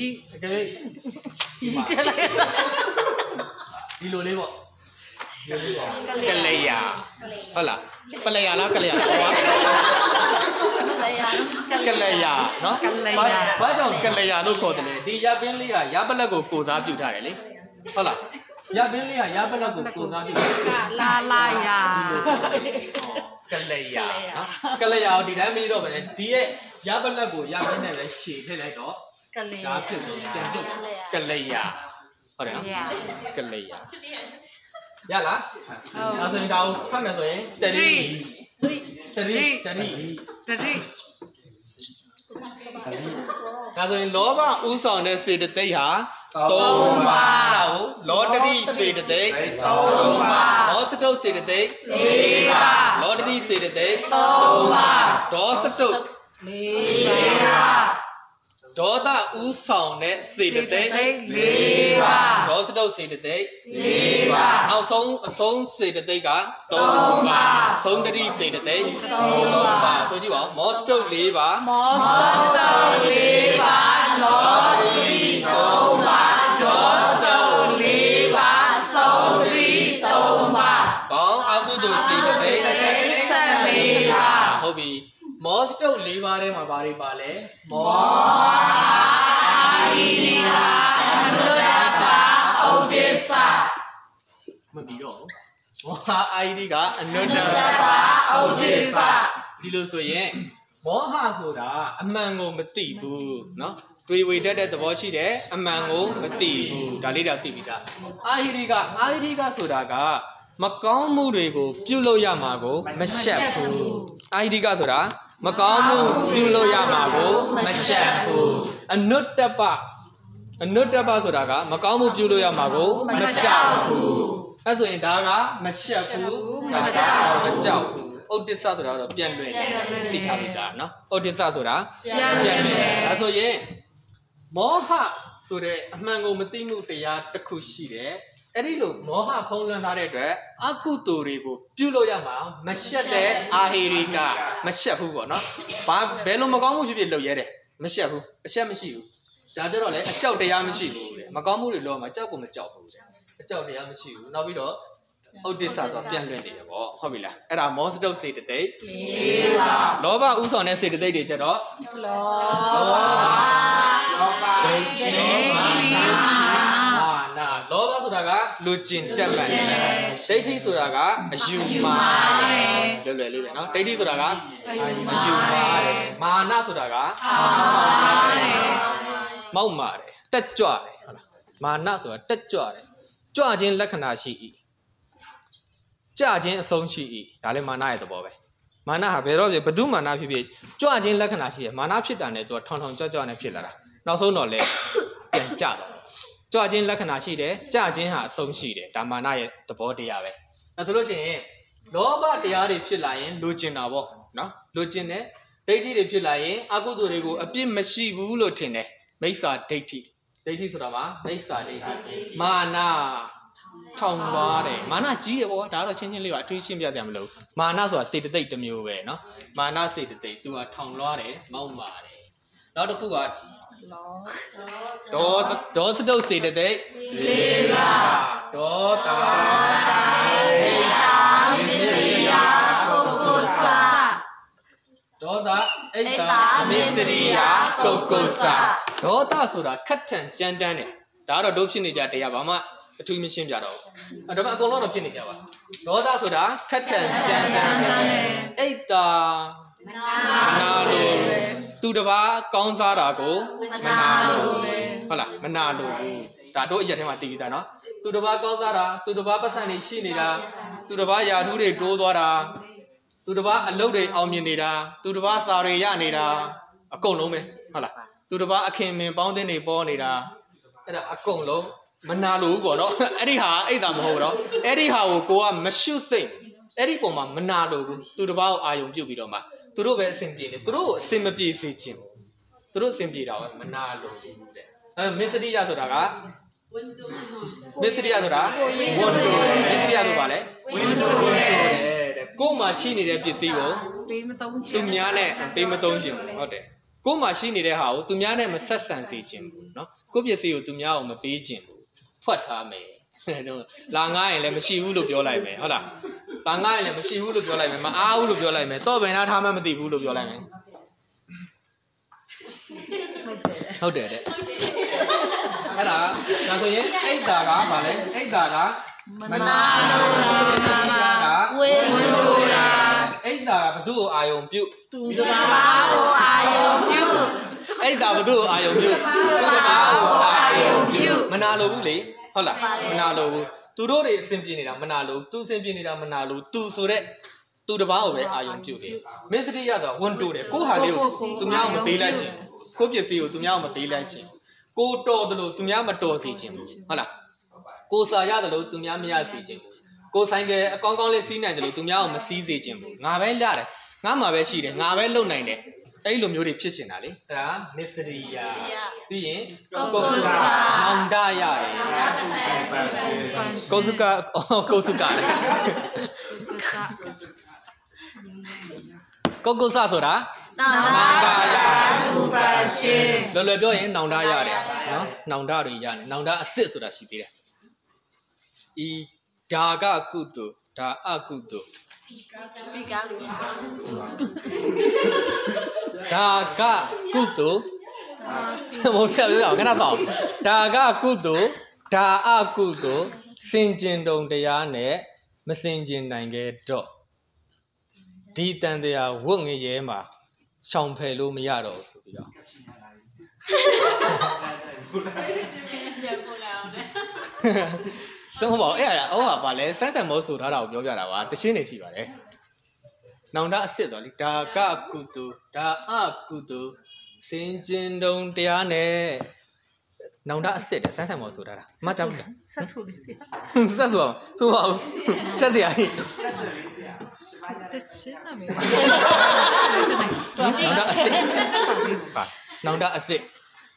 ဒီလိုလေးပေါ့ကလေးရဟုတ်လားပလေရလားကလေးရဟောကလေးရနော်ဘာကြောင့်ကလေးရလို့ခေါ်တယ်လဲဒီရပင်းလေးကရပလက်ကိုကိုစားပြုထားတယ်လေဟုတ်လားရပင်းလေးကရပလက်ကိုကိုစားပြုလာရကလေးရနော်ကလေးရဒီတိုင်းမပြီးတော့ပဲဒီရဲ့ရပလက်ကိုရပင်းနဲ့ပဲရှည်ထည့်လိုက်တော့ကလေးရဖြစ်လို့ပြန်ပြုတ်ကလေးရဟုတ်တယ်နော်ကလေးရရလားဟုတ်ဒါဆိုရင်ဒါကိုဖတ်မယ်ဆိုရင်တရီဒါဆိုရင်လောဘဥဆောင်တဲ့စေတသိက်ဟာ3ပါးဒါကိုလောတတိစေတသိက်3ပါးလောစတုတ်စေတသိက်4ပါးလောတတိစေတသိက်3ပါးဒေါစတုတ်4ပါးဒေါသဥဆောင်တဲ့စေတသိက်4ပါးဒေါစတုတ်စေတသိက်4ပါးနောက်ဆုံးအဆုံးစေတသိက်က3ပါးဆုံးတတိစေတသိက်3ပါးဆိုကြည့်ပါဦးမောစတုတ်4ပါးဒေါစတုတ်4ပါးဒေါစတုတ်4ပါးဆုံးတတိ3ပါးပေါင်းအကုသိုလ်စေတသိက်14ပါးဟုတ်ပြီမောစတုတ်4ပါးထဲမှာဘာတွေပါလဲမောအာရိယာအနုတ္တပါဥဒိစ္စမပြီးတော့မောအာရိကအနုတ္တပါဥဒိစ္စဒီလိုဆိုရင်မောဟဆိုတာအမှန်ကိုမသိဘူးเนาะတွေးဝေတတ်တဲ့သဘောရှိတယ်အမှန်ကိုမသိဘူးဒါလေးတော့သိပြီသားအာရိကဆိုတာကမကောင်းမှုတွေကိုပြုလုပ်ရမှာကိုမရှက်ဘူးအာရိကဆိုတာမကောင်းမှုပြုလို့ရမှာကိုမရှက်ဘူးအနုတ္တပဆိုတာကမကောင်းမှုပြုလို့ရမှာကိုမကြောက်ဘူးအဲ့ဆိုရင်ဒါကမရှက်ဘူးမကြောက်ဘူးဥဒိစ္စဆိုတာတော့ပြန်လွယ်တယ်သိထားပြီသားနော်ဥဒိစ္စဆိုတာပြန်လွယ်ဒါဆိုရင်မောဟဆိုတဲ့အမှန်ကိုမသိမှုတရားတစ်ခုရှိတယ်အဲ့ဒီလိုမောဟဖုံးလွှမ်းထားတဲ့အတွက်အကုသိုလ်တွေကိုပြုလို့ရမှာမရှက်တဲ့အာဟိရိကမရှက်ဘူးပေါ့နော်ဘယ်လိုမကောင်းမှုဖြစ်ဖြစ်လုပ်ရဲတယ်မရှိဘူးအချက်မရှိဘူးဒါကြတော့လေအကြောက်တရားမရှိဘူးတဲ့မကောင်းမှုတွေလောမှာကြောက်ကိုမကြောက်ဘူးတဲ့အကြောက်တရားမရှိဘူးနောက်ပြီးတော့ဥဒိစ္စဆိုပြန်လွင်နေတယ်ပေါ့ဟုတ်ပြီလားအဲ့ဒါမောစတုတ်စေတသိက်၄ပါးလောဘဥဆောင်တဲ့စေတသိက်တွေကျတော့လောဘဒိဋ္ဌိမာနလောဘဆိုတာကလူကျင်တက်မှန်တယ်ဒိဋ္ဌိဆိုတာကအယူမှားတယ်လွယ်လွယ်လေးပဲနော်ဒိဋ္ဌိဆိုတာကအယူမှားတယ်မာနဆိုတာကမောက်မာတယ်တက်ကြွတယ်ဟုတ်လားမာနဆိုတာတက်ကြွတယ်ကြွခြင်းလက္ခဏာရှိ၏ကြခြင်းအဆုံးရှိ၏ဒါလည်းမာနရဲ့သဘောပဲမာနဟာဘယ်တော့ဘသူမာနဖြစ်ဖြစ်ကြွခြင်းလက္ခဏာရှိရမာနဖြစ်တာနဲ့သူကထောင်ထောင်ကြွကြွနဲ့ဖြစ်လာတာနောက်ဆုံးတော့လေပြန်ကြတော့ကြွခြင်းလက္ခဏာရှိတယ်ကြခြင်းဟာအဆုံးရှိတယ်ဒါမာနရဲ့သဘောတရားပဲအဲဆိုလို့ရှိရင်လောဘတရားတွေဖြစ်လာရင်လိုချင်တာပေါ့နော်လိုချင်တယ်ဒိဋ္ဌိတွေဖြစ်လာရင်အကုသိုလ်တွေကိုအပြစ်မရှိဘူးလို့ထင်တယ်မိစ္ဆာဒိဋ္ဌိဆိုတာမှာမိစ္ဆာဒိဋ္ဌိမာနထောင်သွားတယ်မာနကြီးရပေါ့ဒါတော့ချင်းချင်းလေးပါအထူးရှင်းပြကြမလို့မာနဆိုတာစေတသိက်တစ်မျိုးပဲเนาะမာနစေတသိက်သူကထောင်လွှားတယ်မောက်မာတယ်နောက်တစ်ခုကဒေါစတုတ်စေတသိက်၄ပါးဒေါတာဒိဋ္ဌာမစ္စရိယပုဂ္ဂုစဒေါသအိတ်တာမစ္စရိယပုဂ္ဂုစဒေါသဆိုတာခက်ထန်ကြမ်းတမ်းတယ်ဒါကတော့တို့ဖြစ်နေကြတရားဘာမှအထူးမရှင်းပြတော့ဘူးဒါပေမဲ့အကုန်လုံးတော့ဖြစ်နေကြပါဒေါသဆိုတာခက်ထန်ကြမ်းတမ်းတယ်အိတ်တာမနာလိုသူတစ်ပါးကောင်းစားတာကိုမနာလိုဟုတ်လားမနာလိုဘူးဒါတို့အရက်ထဲမှာတည်ပြီးသားနော်သူတစ်ပါးကောင်းစားတာသူတစ်ပါးပတ်စံနေရှိနေတာသူတစ်ပါးယာထူးတွေတိုးသွားတာသူတစ်ပါးအလုပ်တွေအောင်မြင်နေတာသူတစ်ပါးစာတွေရနေတာအကုန်လုံးပဲဟုတ်လားသူတစ်ပါးအခင်မင်ပေါင်းသင်းတွေပေါ်နေတာအဲ့ဒါအကုန်လုံးမနာလို့ဘူးပေါ့နော်အဲ့ဒီဟာအိတ်တာမဟုတ်တော့အဲ့ဒီဟာကိုကိုကမရှုစိတ်အဲ့ဒီပုံမှာမနာလို့ဘူးသူတစ်ပါးကိုအာယုံပြုတ်ပြီးတော့မှသူတို့ပဲအဆင်ပြေတယ်သူတို့ကိုအဆင်မပြေစေချင်ဘူးသူတို့အဆင်ပြေတာပဲမနာလို့ဘူးတဲ့အဲ့မစ္စရိယဆိုတာကမစ္စရိယဆိုတာဝန်တိုမစ္စရိယဆိုပါလေဝန်တိုတဲ့ကိုယ်မှာရှိနေတဲ့ပစ္စည်းကိုပေးမသုံးချင်သူများနဲ့ပေးမသုံးချင်ဘူးဟုတ်တယ်ကိုယ်မှာရှိနေတဲ့ဟာကိုသူများနဲ့မဆက်ဆံစေချင်ဘူးเนาะကိုယ့်ပစ္စည်းကိုသူများအောင်မပေးချင်ဘူးဖွက်ထားမယ်လာငားရင်လည်းမရှိဘူးလို့ပြောလိုက်မယ်ဟုတ်လားလာငားရင်လည်းမရှိဘူးလို့ပြောလိုက်မယ်မအားဘူးလို့ပြောလိုက်မယ်တော့ဘယ်နာထားမှမသိဘူးလို့ပြောလိုက်မယ်ဟုတ်တယ်တဲ့အဲ့ဒါဆိုရင်အိတ်တာကဘာလဲအိတ်တာကမနာလိုတာဝေလိုတာအိတ်တာကဘု து ကိုအာယုံပြုသူတစ်ပါးကိုအာယုံပြုအိတ်တာဘု து ကိုအာယုံပြုသူတစ်ပါးကိုအာယုံပြုမနာလိုဘူးလေဟုတ်လားမနာလိုဘူးသူတို့တွေအဆင်ပြေနေတာမနာလိုသူအဆင်ပြေနေတာမနာလိုသူဆိုတဲ့သူတစ်ပါးကိုပဲအာယုံပြုတယ်မစ္စရိယဆိုတာဝန်တိုတယ်ကိုဟာလေးကိုသူများကိုမပေးလိုက်ရှင်ကိုပစ္စည်းကိုသူများကိုမပေးလိုက်ရှင်ကိုတော်တယ်လို့သူများမတော်စေချင်ဘူးဟုတ်လားကိုစာရတယ်လို့သူများမရစေချင်ဘူးကိုဆိုင်ကယ်အကောင်းကောင်းလေးစီးနိုင်တယ်လို့သူများကိုမစီးစေချင်ဘူးငါပဲရတယ်ငါမှပဲရှိတယ်ငါပဲလုံနိုင်တယ်အဲ့လိုမျိုးတွေဖြစ်ရှင်တာလေဒါမစ္စရိယပြီးရင်ကုသကနောင်တရတယ်ကုသကကုသကလေကုကုသဆိုတာနောင်တရဥပရှင်လောလောပြောရင်နောင်တရတယ်နော်နောင်တတွေရတယ်နောင်တအစ်စ်ဆိုတာရှိသေးတယ်ဤဒါကကုသိုလ်ဒါအကုသိုလ်ပြီးကားလို့ဒါကကုသိုလ်မောဆက်ပြောခဏဆောင်ဒါကကုသိုလ်ဒါအကုသိုလ်စင်ကျင်တုံတရားနဲ့မစင်ကျင်နိုင်ခဲ့တော့ဒီတန်တရားဝတ်ငရဲမှာရှောင်ဖယ်လို့မရတော့ဆိုပြီးတော့စမ်းပါအဲ့ဒါဟောပါလေစမ်းစံမိုးဆိုထားတာကိုပြောပြတာပါတရှင်းနေရှိပါတယ်နောင်တအစ်စ်ဆိုလေဒါကကုတုဒါအကုတုစင်ကျင်တုံတရားနဲ့နောင်တအစ်စ်တဲ့စမ်းစံမိုးဆိုထားတာမှတ်ကြဘူးလားဆက်ဆိုလေးစီဆက်ဆိုပါဦးချက်စရာကြီးတချင်တာမေနောင်တအစ်စ်ပါနောင်တအစ်စ်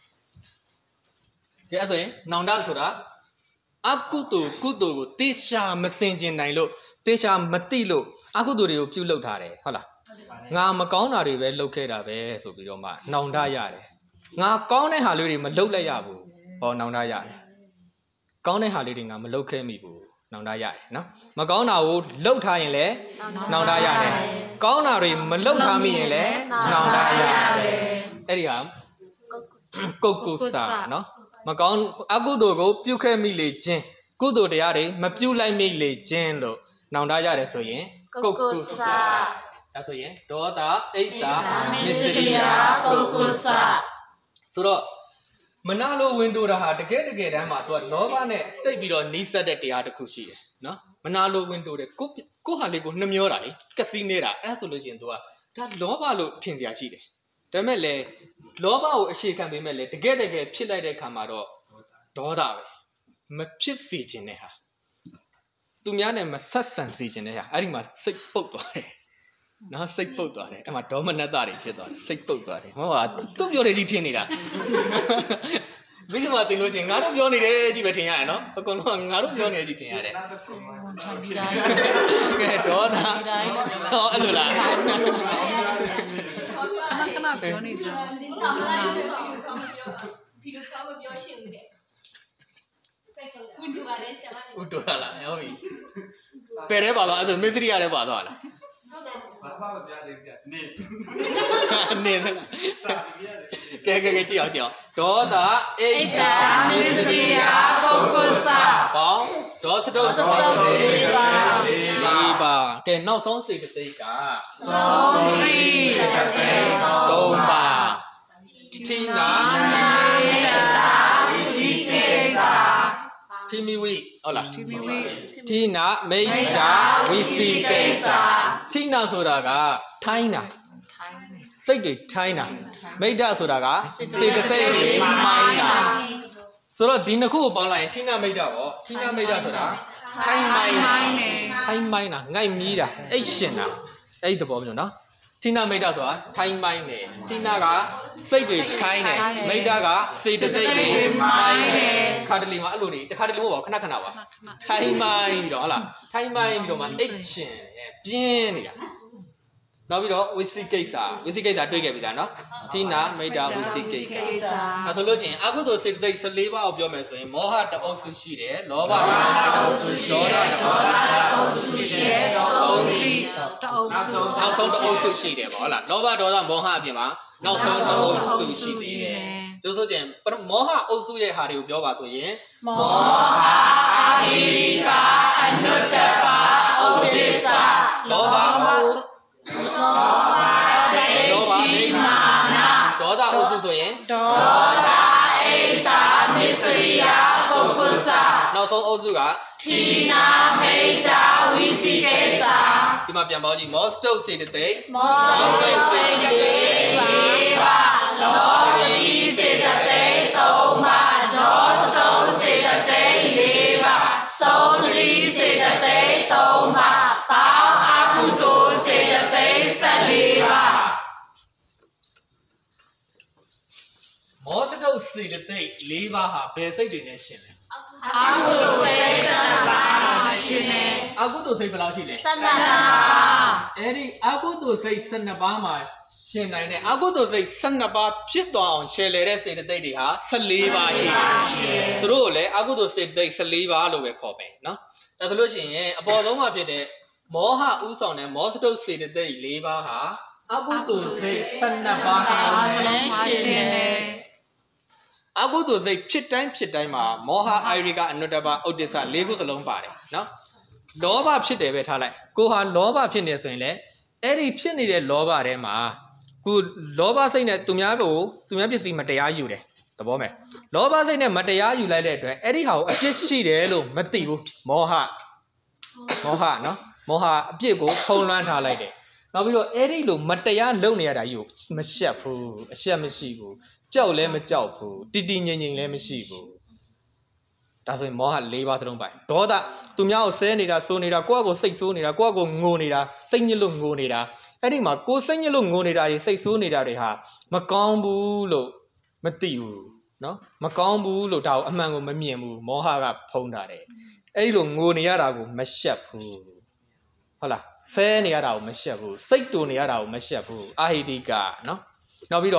ကဲအဲ့ဆိုရင်နောင်တဆိုတာအကုသိုလ်ကုသိုလ်ကိုတေရှာမစင်ကျင်နိုင်လို့တေရှာမသိလို့အကုသိုလ်တွေကိုပြုလုပ်ထားတယ်ဟုတ်လားငါမကောင်းတာတွေပဲလုပ်ခဲ့တာပဲဆိုပြီးတော့မှနောင်တရတယ်ငါကောင်းတဲ့ဟာလေးတွေမလုပ်လိုက်ရဘူးဟောနောင်တရတယ်ကောင်းတဲ့ဟာလေးတွေငါမလုပ်ခဲ့မိဘူးနောင်တရတယ်နော်မကောင်းတာကိုလှုပ်ထားရင်လည်းနောင်တရတယ်ကောင်းတာတွေမလှုပ်ထားမိရင်လည်းနောင်တရတယ်အဲ့ဒီဟာကုတ်ကုစာနော်မကောင်းအကုသိုလ်ကိုပြုခဲ့မိလေခြင်းကုသိုလ်တရားတွေမပြုလိုက်မိလေခြင်းလို့နောင်တရတယ်ဆိုရင်ကုတ်ကုစာဒါဆိုရင်ဒေါသအိတ်တာမစ္စရိယကုတ်ကုစာဆိုတော့မနာလိုဝင်တိုးတာဟာတကယ်တမ်းမှာသူကလောဘနဲ့တိတ်ပြီးတော့နီးစပ်တဲ့တရားတစ်ခုရှိတယ်နော်မနာလိုဝင်တိုးတယ်ကိုဟာလေးကိုနှမျောတာလေကစီးနေတာအဲ့ဆိုလို့ရှိရင်သူကဒါလောဘလို့ထင်စရာရှိတယ်ဒါပေမဲ့လေလောဘကိုအခြေခံပေးမဲ့လေတကယ်ဖြစ်လိုက်တဲ့အခါမှာတော့ဒေါသပဲမဖြစ်စေခြင်းနဲ့ဟာသူများနဲ့မဆက်ဆံစေခြင်းနဲ့ဟာအဲ့ဒီမှာစိတ်ပုတ်သွားတယ်နော်စိတ်ပုတ်သွားတယ်အဲ့မှာဒေါမနတတွေဖြစ်သွားတယ်စိတ်ပုတ်သွားတယ်ဟောဟာသူ့ပြောနေကြီးထင်နေတာဘယ်လိုမှတင်လို့ချင်းငါတို့ပြောနေတယ်ကြီးပဲထင်ရရနော်အကုန်လုံးငါတို့ပြောနေကြီးထင်ရတယ်ကဲဒေါသဟောအဲ့လိုလားခဏပြောနေကြဒီလိုကောင်းမပြောရှင်းဘူးတဲ့ဝိတုကလည်းဆရာမဝိတုလားဟုတ်ပြီပယ်ရဲပါတော့အဲ့ဆိုမစ္စရိယလည်းပါတော့လားဟုတ်တယ်ဘာမှမပြောသေးဘူးနေနေလားကဲကြည့်အောင်ဒေါသအိတ်တာမစ္စရိယပုဂ္ဂုစပေါင်းဒေါစတုစေပါကဲနောက်ဆုံးစေတသိက်ကသောတိစေတသိက် 3ပါထိနာမေတ္တာဝိသိကိစ္စထိမိဝိဟုတ်လားထိနာမိတ္တာဝိသိကိစ္စထိနာဆိုတာကထိုင်းတာစိတ်တွေထိုင်းတာမိတ္တဆိုတာကစေတသိက်တွေမိုင်းတာဆိုတော့ဒီနှစ်ခုကိုပေါင်းလိုက်ရင်ထိနာမိတ္တပေါ့ထိနာမိတ္တဆိုတာထိုင်းမိုင်းတာငိုက်မြည်တာအိတ်ရှင်တာအဲ့ဒီသဘောမျိုးနော်ထိနာမိတ္တဆိုတာထိုင်းမိုင်းတယ်ထိနာကစိတ်တွေထိုင်းတယ်မိတ္တကစေတသိက်တွေမိုင်းတယ်ခါတလီမှာအဲ့လိုနေတခါတလီမဟုတ်ပါခဏပါထိုင်းမိုင်းပြီးတော့ဟုတ်လားထိုင်းမိုင်းပြီးတော့မှအိတ်ရှင်ပြင်းနေတာနောက်ပြီးတော့ဝိသိကိစ္စတွေ့ခဲ့ပြီလားနော်ထိနာမိတ္တဝိသိကိစ္စအဲဆိုလို့ချင်းအကုသိုလ်စေတသိက်14ပါးကိုပြောမယ်ဆိုရင်မောဟတအုပ်စုရှိတယ်လောဘတအုပ်စုရှိတယ်ဒေါသတအုပ်စုရှိတယ်သုံးတိနောက်ဆုံးတအုပ်စုရှိတယ်ပေါ့ဟုတ်လားလောဘဒေါသမောဟအပြင်မှာနောက်ဆုံးတအုပ်စုရှိသေးတယ်လို့ဆိုချင်းမောဟအုပ်စုရဲ့ဟာတွေကိုပြောပါဆိုရင်မောဟအာဟိရိကအနုတ္တပါဥဒိစ္စလောဘမာနဒေါသအုပ်စုဆိုရင်ဒေါသအိတ်တာမစ္စရိယပုဂ္ဂုစနောက်ဆုံးအုပ်စုကထိနာမိတ္တာဝိသိကိစ္စဒီမှာပြန်ပေါင်းကြည့်မောစတုစေတသိက်မောစတုစေတသိက်4ပါလောတိစေတသိက်3ပါဒေါစတုစေတသိက်4ပါသောတိစေတသိက်3ပါပေါင်းအကုသိုလ်စေတသိက်14ပါမောစတုစေတသိက်4ပါးဟာဘယ်စိတ်တွေနဲ့ရှင်လဲအကုသိုလ်စိတ်12ပါးရှင်တယ်အကုသိုလ်စိတ်ဘယ်လောက်ရှိလဲ 12ပါးအဲ့ဒီအကုသိုလ်စိတ်12ပါးမှာရှင်နိုင်တဲ့အကုသိုလ်စိတ်12ပါးဖြစ်သွားအောင်ရှယ်လေတဲ့စေတသိက်တွေဟာ14ပါးရှိတယ်သူတို့ကိုလည်းအကုသိုလ်စေတသိက်14ပါးလို့ပဲခေါ်မယ်နော်ဒါဆိုလို့ရှိရင်အပေါ်ဆုံးမှာဖြစ်တဲ့မောဟဥဆောင်တဲ့မောစတုစေတသိက်4ပါးဟာအကုသိုလ်စိတ်12ပါးဟာရှင်တယ်အကုသိုလ်စိတ်ဖြစ်တိုင်းမှာမောဟအိုင်ရိကအနုတ္တပဥဒ္ဒစ္စ၄ခုစလုံးပါတယ်နော်လောဘဖြစ်တယ်ပဲထားလိုက်ကိုဟာလောဘဖြစ်နေဆိုရင်လေအဲ့ဒီဖြစ်နေတဲ့လောဘထဲမှာကိုလောဘစိတ်နဲ့သူများပစ္စည်းမတရားယူတယ်သဘောမဲ့လောဘစိတ်နဲ့မတရားယူလိုက်တဲ့အတွက်အဲ့ဒီဟာကိုအပြစ်ရှိတယ်လို့မသိဘူးမောဟနော်မောဟအပြစ်ကိုဖုံးလွှမ်းထားလိုက်တယ်နောက်ပြီးတော့အဲ့ဒီလိုမတရားလုပ်နေရတာယူမရှက်ဘူးအရှက်မရှိဘူးကြောက်လည်းမကြောက်ဘူးတည်ငြိမ်လည်းမရှိဘူးဒါဆိုရင်မောဟ၄ပါးစလုံးပိုင်ဒေါသသူများကိုဆဲနေတာစိုးနေတာကိုယ့်အကိုစိတ်ဆိုးနေတာကိုယ့်အကိုငိုနေတာစိတ်ညစ်လို့ငိုနေတာအဲ့ဒီမှာကိုယ်စိတ်ညစ်လို့ငိုနေတာတွေစိတ်ဆိုးနေတာတွေဟာမကောင်းဘူးလို့မသိဘူးနော်မကောင်းဘူးလို့ဒါကိုအမှန်ကိုမမြင်ဘူးမောဟကဖုံးထားတယ်အဲ့ဒီလိုငိုနေရတာကိုမရှက်ဘူးဟုတ်လားဆဲနေရတာကိုမရှက်ဘူးစိတ်တူနေရတာကိုမရှက်ဘူးအာဟိတိကနော်နောက်ပြီးတော့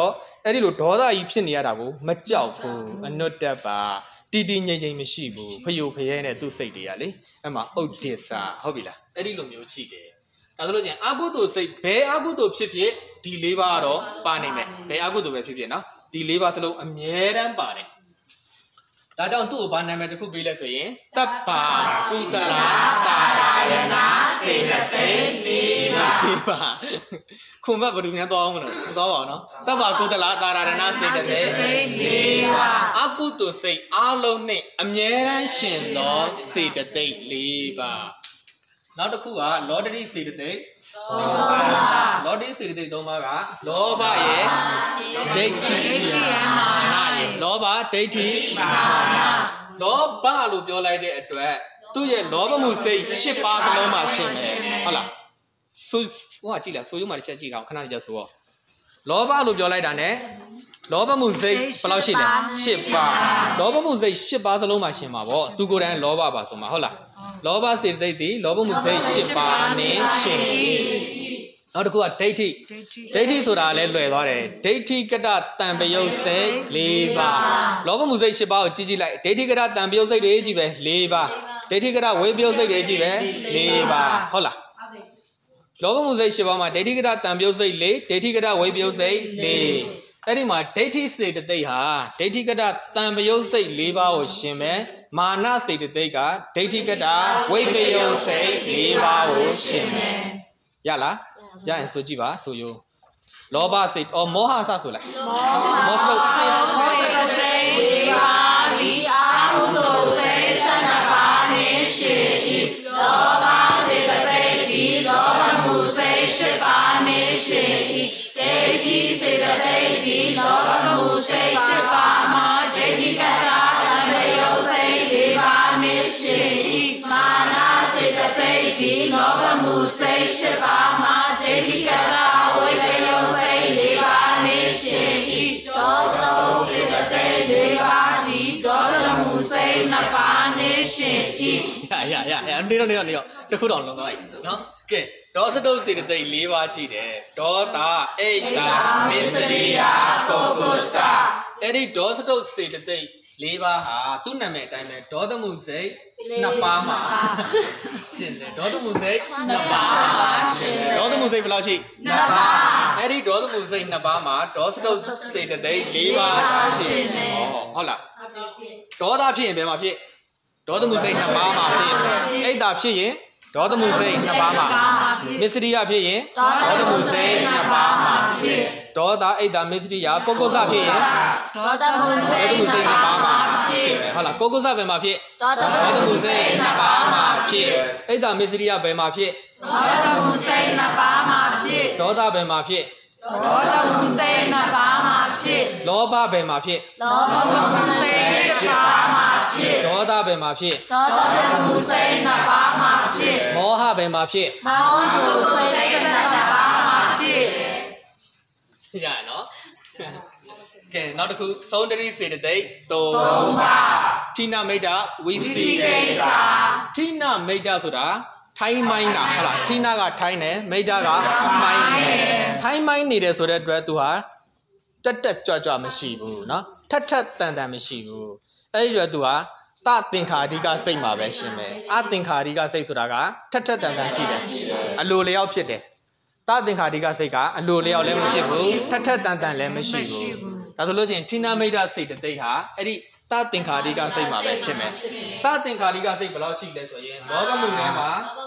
အဲ့ဒီလိုဒေါသကြီးဖြစ်နေရတာကိုမကြောက်ဘူးအနုတ္တပါတီတီငြိမ်ငြိမ်မရှိဘူးဖယိုဖယဲနဲ့သူ့စိတ်တွေကလေအဲ့မှာဥဒ္ဒစ္စဟုတ်ပြီလားအဲ့ဒီလိုမျိုးရှိတယ်ဒါဆိုလို့ချင်းအာကုသိုလ်စိတ်ဘယ်အာကုသိုလ်ဖြစ်ဖြစ်ဒီ၄ပါးကတော့ပါနိုင်မယ်ဘယ်အာကုသိုလ်ပဲဖြစ်ဖြစ်နော်ဒီ၄ပါးစလုံးအမြဲတမ်းပါတယ်ဒါကြောင့်သူ့ကိုဘာနာမည်တစ်ခုပေးလဲဆိုရင်တပ္ပါကုတလတာရယနာစေတသိက်၄ပါးခုမှဘယ်သူများသွားအောင်မလို့သွားပါအောင်နော်တပ္ပါကုတလတာရယနာစေတသိက်၄ပါးအကုသိုလ်စိတ်အားလုံးနဲ့အမြဲတမ်းရှင်သောစေတသိက်၄ပါးနောက်တစ်ခုကလောတတိစေတသိက်လောတတိစေတသိက်၃ပါးကလောဘရဲ့ဒိဋ္ဌိမာနလောဘဒိဋ္ဌိမာနလောဘလို့ပြောလိုက်တဲ့အတွက်သူ့ရဲ့လောဘမှုစိတ်၈ပါးစလုံးမှာရှင်မယ်ဟုတ်လားဆိုဟိုကကြည့်လားဆိုရုံမှာတစ်ချက်ကြည့်တော့ခဏတစ်ချက်ဆိုတော့လောဘလို့ပြောလိုက်တာ ਨੇ လောဘမှုစိတ်ဘယ်လောက်ရှိလဲ၈ပါးလောဘမှုစိတ်၈ပါးစလုံးမှာရှင်မှာပေါ့သူကိုယ်တိုင်လောဘပါဆိုမှာဟုတ်လားလောဘစေတသိက်သည်လောဘမှုစိတ်၈ပါးနဲ့ရှင်နောက်တစ်ခုကဒိဋ္ဌိဒိဋ္ဌိဆိုတာလည်းလွယ်သွားတယ်ဒိဋ္ဌိကတတံပယုတ်စိတ်၄ပါးလောဘမှုစိတ်၈ပါးကိုကြည့်လိုက်ဒိဋ္ဌိကတတံပယုတ်စိတ်တွေကြည့်ပဲ၄ပါးဒိဋ္ဌိကတဝေပယုတ်စိတ်တွေကြည့်ပဲ၄ပါးဟုတ်လားလောဘမှုစိတ်၈ပါးမှာဒိဋ္ဌိကတတံပယုတ်စိတ်၄ဒိဋ္ဌိကတဝေပယုတ်စိတ်၄အဲ့ဒီမှာဒိဋ္ဌိစေတသိက်ဟာဒိဋ္ဌိကတတံပယုတ်စိတ်၄ပါးကိုရှင်မယ်မာနစေတသိက်ကဒိဋ္ဌိကတဝိပယုတ်စိတ်၄ပါးကိုရှင်မယ်ရလားရရင်ဆိုကြည့်ပါဆိုရိုးလောဘစိတ်မောဟစဆိုလိုက်မောစလို့စိတ်၄ပါးဒီအာဟုသောစိတ်12ပါးနဲ့ရှင်ဤလောဘစေတသိက်ဒီလောဘမှုစိတ်8ပါးနဲ့ရှင်ဤစေတီစေတသိက်ဒီလောဘမှုစိတ်8ပါးမှာဒိဋ္ဌိကတသံဃယုတ်စိတ်၄ပါးနဲ့ရှင်ဤမာနစေတသိက်ဒီလောဘမှုစိတ်8ပါးမှာဒိဋ္ဌိကတဝိပယုတ်စိတ်၄ပါးနဲ့ရှင်ဤဒေါသစေတသိက်၄ပါးဒီဒေါသမှုစိတ်2ပါးနဲ့ရှင်ဤရနေတော့တခုတော့လုံးသွားလိုက်နော်ကဲဒေါသတုစေတသိက်၄ပါးရှိတယ်ဒေါသအိတ်တာမစ္စရိယကုက္ကုစအဲ့ဒီဒေါသတုစေတသိက်၄ပါးဟာသူ့နာမည်အတိုင်းပဲဒေါသမှုစိတ်2ပါးမှာရှင်တယ်ဒေါသမှုစိတ်2ပါးမှာရှင်တယ်ဒေါသမှုစိတ်ဘယ်လောက်ရှိ2ပါးအဲ့ဒီဒေါသမှုစိတ်2ပါးမှာဒေါသတုစေတသိက်၄ပါးရှင်တယ်ဟုတ်လားဒေါသဖြစ်ရင်ဘယ်မှာဖြစ်ဒေါသမှုစိတ်2ပါးမှာဖြစ်အိတ်တာဖြစ်ရင်ဒေါသမှုစိတ်2ပါးမှာမစ္စရိယဖြစ်ရင်ဒေါသမှုစိတ်2ပါးမှာဖြစ်ဒေါသအိတ်တာမစ္စရိယကုက္ကုစဖြစ်ရင်ဒေါသမှုစိတ်2ပါးမှာဖြစ်ဟုတ်လားကုက္ကုစဘယ်မှာဖြစ်ဒေါသမှုစိတ်2ပါးမှာဖြစ်အိတ်တာမစ္စရိယဘယ်မှာဖြစ်ဒေါသမှုစိတ်2ပါးမှာဖြစ်ဒေါသဘယ်မှာဖြစ်ဒေါသမှုစိတ်2ပါးမှာဖြစ်လောဘဘယ်မှာဖြစ်လောဘမှုစိတ်2ပါးမှာဖြစ်ဒေါသဘယ်မှာဖြစ်ဒေါသမှုစိတ်2ပါးမှာဖြစ်မောဟဘယ်မှာဖြစ်မောဟမှုစိတ်2ပါးမှာဖြစ်ရနော်ကဲနောက်တစ်ခုသုံးတရိစေတသိက်3 ပါးဌိနမိတ်တဝိသိကိစ္စဌိနမိတ်တဆိုတာထိုင်းမိုင်းတာဟုတ်လားဌိနကထိုင်းတယ်မိတ်တကမိုင်းတယ်ထိုင်းမိုင်းနေတယ်ဆိုတဲ့အတွက်သူဟာတက်ကြွမရှိဘူးเนาะထက်တန်မရှိဘူးအဲ့ဒီတော့သူဟာတသင်္ခါရိကစိတ်မှာပဲရှင်မယ်အသင်္ခါရိကစိတ်ဆိုတာကထက်တန်ရှိတယ်အလိုလျောက်ဖြစ်တယ်တသင်္ခါရိကစိတ်ကအလိုလျောက်လည်းမဖြစ်ဘူးထက်တန်လည်းမရှိဘူးဒါဆိုလို့ချင်းဌိနမိတ်တစိတ်တသိက်ဟာအဲ့ဒီတသင်္ခါရိကစိတ်မှာပဲဖြစ်မယ်တသင်္ခါရိကစိတ်ဘယ်လောက်ရှိလဲဆိုရင်လောဘမှုထဲမှာ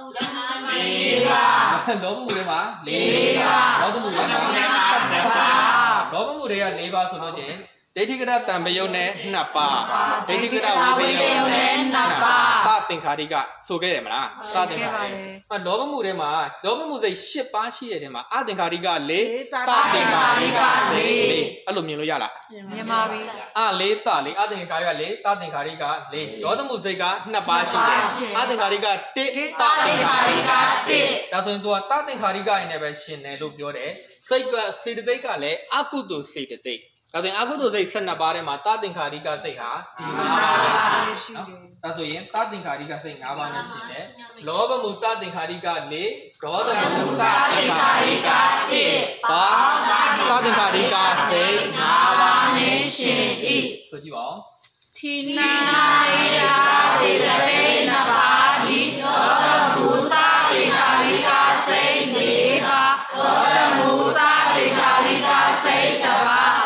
4ပါးလောဘမှုထဲမှာ4ပါးလောဘမှုထဲမှာ7ပါးလောဘမှုတွေက4ပါးဆိုလို့ချင်းဒိဋ္ဌိကတတံပယုတ်နဲ့2ပါးဒိဋ္ဌိကတဝိပယုတ်နဲ့2ပါးတသင်္ခါရိကဆိုခဲ့တယ်မလားတသင်္ခါရိကလောဘမှုထဲမှာလောဘမှုစိတ်8ပါးရှိတဲ့ထဲမှာအသင်္ခါရိက4တသင်္ခါရိက4အဲ့လိုမြင်လို့ရလားမြင်ပါပြီ 4တ4အသင်္ခါရိက4တသင်္ခါရိက4ဒေါသမှုစိတ်က2ပါးရှိတယ်အသင်္ခါရိက1တသင်္ခါရိက1ဒါဆိုရင်သူကတသင်္ခါရိကရင်းနဲ့ပဲရှင်တယ်လို့ပြောတယ်စိတ်ကစေတသိက်ကလည်းအကုသိုလ်စေတသိက်ဒါဆိုရင်အကုသိုလ်စိတ်12ပါးထဲမှာတသင်္ခါရိကစိတ်ဟာဒီ5ပါးနဲ့ရှိတယ်နော်ဒါဆိုရင်တသင်္ခါရိကစိတ်5ပါးနဲ့ရှိတယ်လောဘမူတသင်္ခါရိက4ဒေါသမူတသင်္ခါရိက1ပါတသင်္ခါရိကစိတ်5ပါးနဲ့ရှိ၏ဆိုကြည့်ပါဦးထိနာယာစေတသိက်2ပါးဒီဒေါသမူတသင်္ခါရိကစိတ်4ပါးဒေါသမူတသင်္ခါရိကစိတ်1ပါး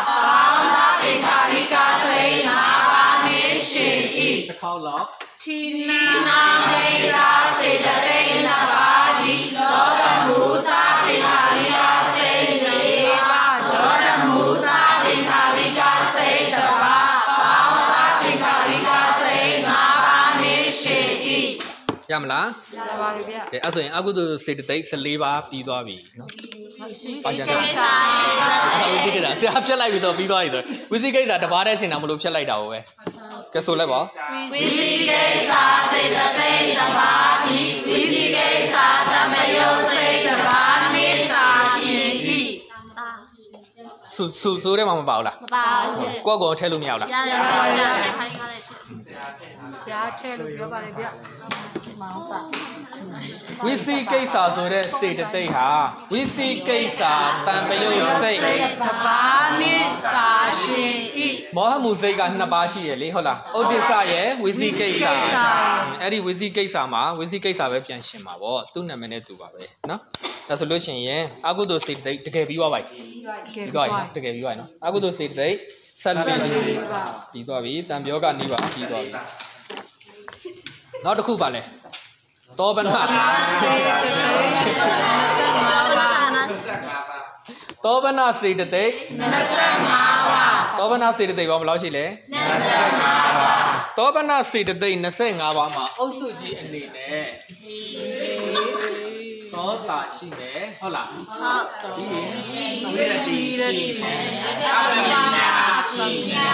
တစ်ခေါက်လောက်ထိနာယာစေတသိက်2ပါးဒီဒေါသမူတသင်္ခါရိကစိတ်4ပါးဒေါသမူတသင်္ခါရိကစိတ်1ပါးဘောင်းသသင်္ခါရိကစိတ်5ပါးနဲ့ရှိ၏ရမလားရပါပြီဗျ။အဲ့ဆိုရင်အကုသိုလ်စေတသိက်14ပါးပြီးသွားပြီနော်။ဝိသိကိစ္စဝိသိကိစ္စဆရာဖြတ်လိုက်ပြီးတော့ပြီးသွားပြီဆိုဝိသိကိစ္စတပါးတည်းရှင်တာမလို့ဖြတ်လိုက်တာကိုပဲ။ကဲဆိုလိုက်ပါဝိသိကိစ္စစေတသိက်တပါးဒီဝိသိကိစ္စတမယုတ်စိတ်တပါးနဲ့သာရှင်၏ဆိုတဲ့မှာမပါဘူးလားမပါဘူးရှင်ကိုယ့်ကိုယ်ထည့်လို့မရဘူးလားရတယ်ပါဆရာထည့်ခိုင်းထားတယ်ရှင်ဆရာထည့်လို့ပြောပါလေဗျမောင်ပါဝိသိကိစ္စဆိုတဲ့စေတသိက်ဟာဝိသိကိစ္စတံပယုတ်စိတ်တပါးနဲ့သာရှင်၏မောဟမှုစိတ်က2ပါးရှိရလေဟုတ်လားဥဒ္ဒစ္စရဲ့ဝိသိကိစ္စအဲ့ဒီဝိသိကိစ္စမှာဝိသိကိစ္စပဲပြန်ရှင်းပါဗောသူ့နာမည်နဲ့တူပါပဲနော်ဒါဆိုလို့ရှိရင်အကုသိုလ်စေတသိက်တကယ်ပြီးသွားပါပြီပြီးသွားပြီတကယ်ပြီးသွားပြီနော်အကုသိုလ်စေတသိက်ဆက်ပြီးပြီးသွားပြီတံပြောကနေပါပြီးသွားပြီနောက်တစ်ခုပါလဲသောပနသောပနစေတသိက် 25ပါးသောပနစေတသိက်ဘာဘယ်လောက်ရှိလဲ 25ပါးသောပနစေတသိက်25ပါးမှာအုပ်စုကြီးအနေနဲ့သောတာရှိမယ်ဟုတ်လားဟုတ်ဒီဝိရတိရှိမယ်အပညာရှိမယ်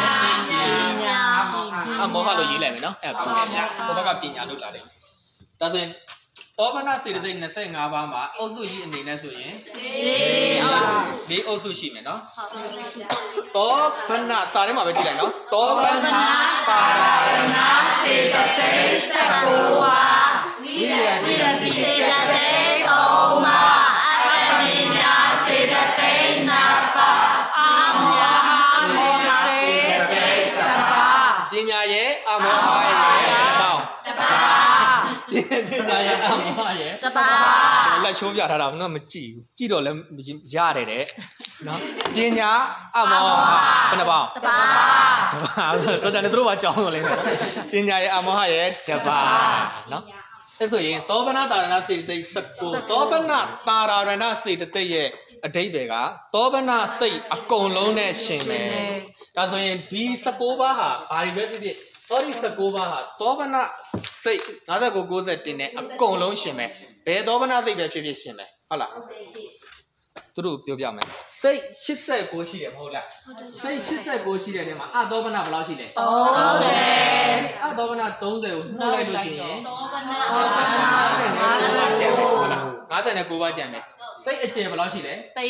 အမောဟလို့ရေးလိုက်မယ်နော်အဲ့ပညာဘုဘကပညာလို့လာတယ်ဒါဆိုရင်သောပနစေတသိက်25ပါးမှာအုပ်စုကြီးအနေနဲ့ဆိုရင်၄အုပ်စုရှိမယ်နော်သောပနစာထဲမှာပဲကြည့်လိုက်နော်သောပနပါရဏစေတသိက်19ပါးဝိရတိစေတသိက်3ပါးအပညာစေတသိက်2ပါးအမောဟစေတသိက်1ပါးပညာရဲ့အမောဟရဲ့1ပါး 1ပါးပညာရဲ့အမောဟရဲ့ 1ပါးလက်ချိုးပြထားတာကတော့မကြည့်ဘူးကြည့်တော့လည်းရတယ်တဲ့နော်ပညာအမောဟဘယ်နှပါး 1ပါးတော့ကြတယ်သူတို့ကကြောင်းလို့လဲပညာရဲ့အမောဟရဲ့1ပါးနော်အဲ့ဆိုရင်သောပနတာရဏစေတသိက်19သောပနတာရဏစေတသိက်ရဲ့အဓိပ္ပာယ်ကသောပနစိတ်အကုန်လုံးနဲ့ရှင်မယ်ဒါဆိုရင်ဒီ19ပါးဟာဘာတွေပဲဖြစ်ဖြစ်ဟောဒီ19ပါးဟာသောပနစိတ်59 91နဲ့အကုန်လုံးရှင်မယ်ဘယ်သောပနစိတ်ပဲဖြစ်ဖြစ်ရှင်မယ်ဟုတ်လားသူတို့ပြောပြမယ်စိတ်89ရှိတယ်မဟုတ်လားစိတ်89ရှိတဲ့နေရာမှာအသောပနဘယ်လောက်ရှိလဲ30အသောပန30ကိုနှုတ်လိုက်လို့ရှိရင်သောပန 50ကျန်မယ်ဟုတ်လား59ပါးကျန်မယ်စိတ်အကျယ်ဘယ်လောက်ရှိလဲ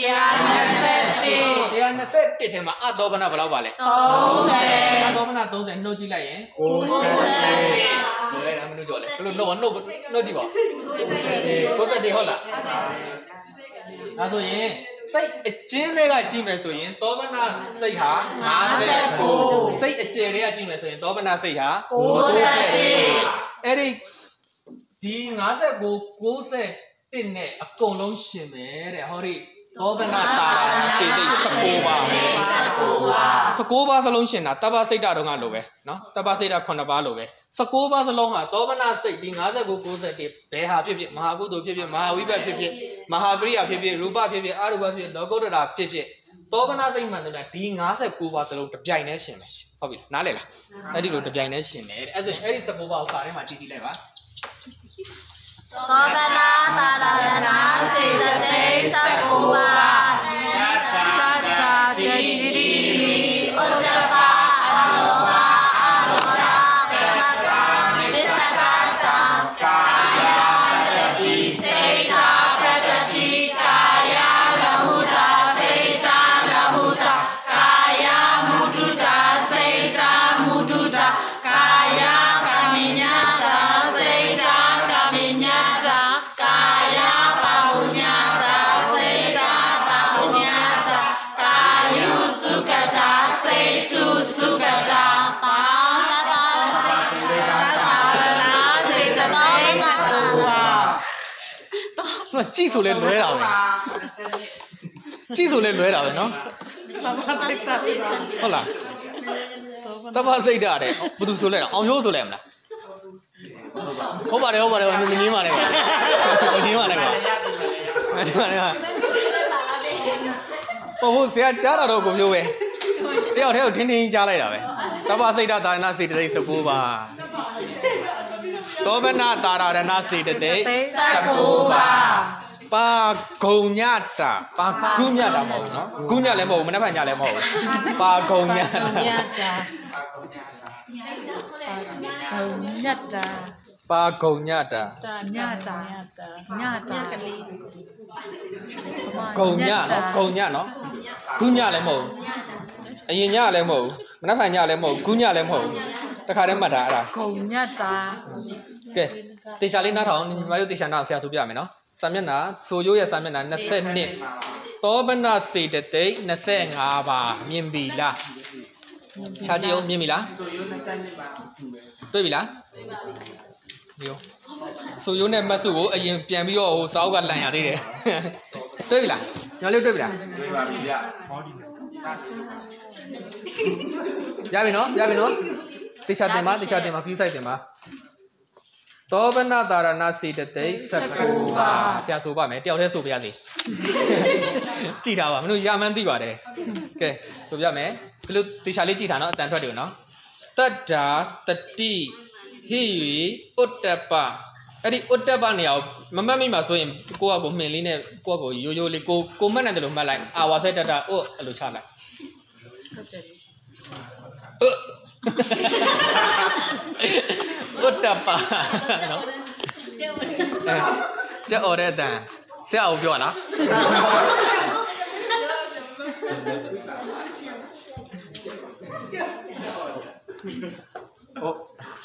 121ထဲမှာအသောပနဘယ်လောက်ပါလဲ30အသောပန30နှုတ်ကြည့်လိုက်ရင်90လဲမနှုတ်ကြော်လဲဘယ်လိုနှုတ်ကြည့်ပါ90ဟုတ်လားဒါဆိုရင်စိတ်အကျဉ်းတွေကကြည့်မယ်ဆိုရင်သောပနစိတ်ဟာ59စိတ်အကျယ်တွေကကြည့်မယ်ဆိုရင်သောပနစိတ်ဟာ91အဲ့ဒီ59 91နဲ့အကုန်လုံးရှင်မယ်တဲ့ဟောဒီသောပနတာရဏစေတသိက်19ပါး19ပါးစလုံးရှင်တာတပ္ပစိတ်တုံးကလိုပဲနော်တပ္ပစိတ်9ပါးလိုပဲ19ပါးစလုံးဟာသောပနစိတ်ဒီ59 91ဘယ်ဟာဖြစ်ဖြစ်မဟာကုသိုလ်ဖြစ်ဖြစ်မဟာဝိဘတ်ဖြစ်ဖြစ်မဟာပရိယဖြစ်ဖြစ်ရူပဖြစ်ဖြစ်အရူပဖြစ်လောကုတ္တရာဖြစ်ဖြစ်သောပနစိတ်မှန်တယ်လားဒီ59ပါးစလုံးတစ်ပြိုင်တည်းရှင်မယ်ဟုတ်ပြီလားနားလည်လားအဲ့ဒီလိုတစ်ပြိုင်တည်းရှင်မယ်အဲ့ဆိုရင်အဲ့ဒီ19ပါးကိုစာထဲမှာကြည့်လိုက်ပါသောပနတာရဏစေတသိက်19ပါးယတ္တာတတိတိဥဒ္ဒပါအလောဘအလောဒပေမတာသစ္စကသံကာယတတိစေတာပတတိကာယလဟုတာစေတာလဟုတာကာယမကြည့်ဆိုလဲလွဲတာပဲကြည့်ဆိုလဲလွဲတာပဲနော်ဟုတ်လားတပစိတ်ဓာတ်တဲ့ဘယ်သူဆိုလဲအောင်ရိုးဆိုလဲမလားဟုတ်ပါတယ်မငင်းပါနဲ့ကွာမငင်းပါနဲ့ကွာဒီမှာလည်းဟုတ်ဆရာကြားတာတော့ကိုမျိုးပဲတယောက်တည်းကိုထင်းထင်းကြားလိုက်တာပဲတပစိတ်ဓာတ်ဒါနစေတသိက်19ပါသောဗနာတာရဏစေတသိက်19ပါပါဂုံညတာပါဂုညတာမဟုတ်ဘူးနော်ဂုညလည်းမဟုတ်ဘူးမနှက်ဖန်ညလည်းမဟုတ်ဘူးပါဂုံညတာပါဂုံညတာညတာဂုံညနော်ဂုညလည်းမဟုတ်ဘူးအရင်ညလည်းမဟုတ်ဘူးမနှက်ဖန်ညလည်းမဟုတ်ဘူးဂုညလည်းမဟုတ်ဘူးတခါတည်းမှတ်တာအဲ့ဒါဂုံညတာကဲတေချာလေးနားထောင်ညီမတို့တေချာနာဆရာဆိုပြရမယ်နော်စာမျက်နှာဆိုရိုးရဲ့စာမျက်နှာ22သောဗနာစေတသိက်25ပါမြင်ပြီလားခြားကြည့်အောင်မြင်ပြီလားတွေ့ပြီလားဒီဆိုရိုးနဲ့မတ်စုကိုအရင်ပြန်ပြီးတော့ဟိုစာအုပ်ကလန်ရသေးတယ်တွေ့ပြီလားညီမလေးတွေ့ပြီလားတွေ့ပါပြီဗျဟောဒီရပြီနော်တေချာတင်ပါခရီးဆိုင်တင်ပါသောဗနာတာရဏစေတသိက်19ပါဆရာဆိုပါမယ်တယောက်တည်းဆိုပြရစီကြည့်ထားပါမင်းတို့ရာမှန်းသိပါတယ်ကဲဆိုပြမယ်ဒီလိုတေချာလေးကြည့်ထားနော်အတန်ထွက်တယ်နော်တတ္တာတတိဟိရိဥတ္တပအဲ့ဒီဥတ္တပနေရာကိုမမှတ်မိမှာဆိုရင်ကိုယ့်အကိုမှင်လေးနဲ့ကိုယ့်အကိုရိုးရိုးလေးကိုမှတ်နိုင်တယ်လို့မှတ်လိုက်အာဝါဆက်တတ္တဥအဲ့လိုချလိုက်ဥတ္တပနော်ကျအော်တဲ့အတန်ဆရာကိုပြောလားဟုတ်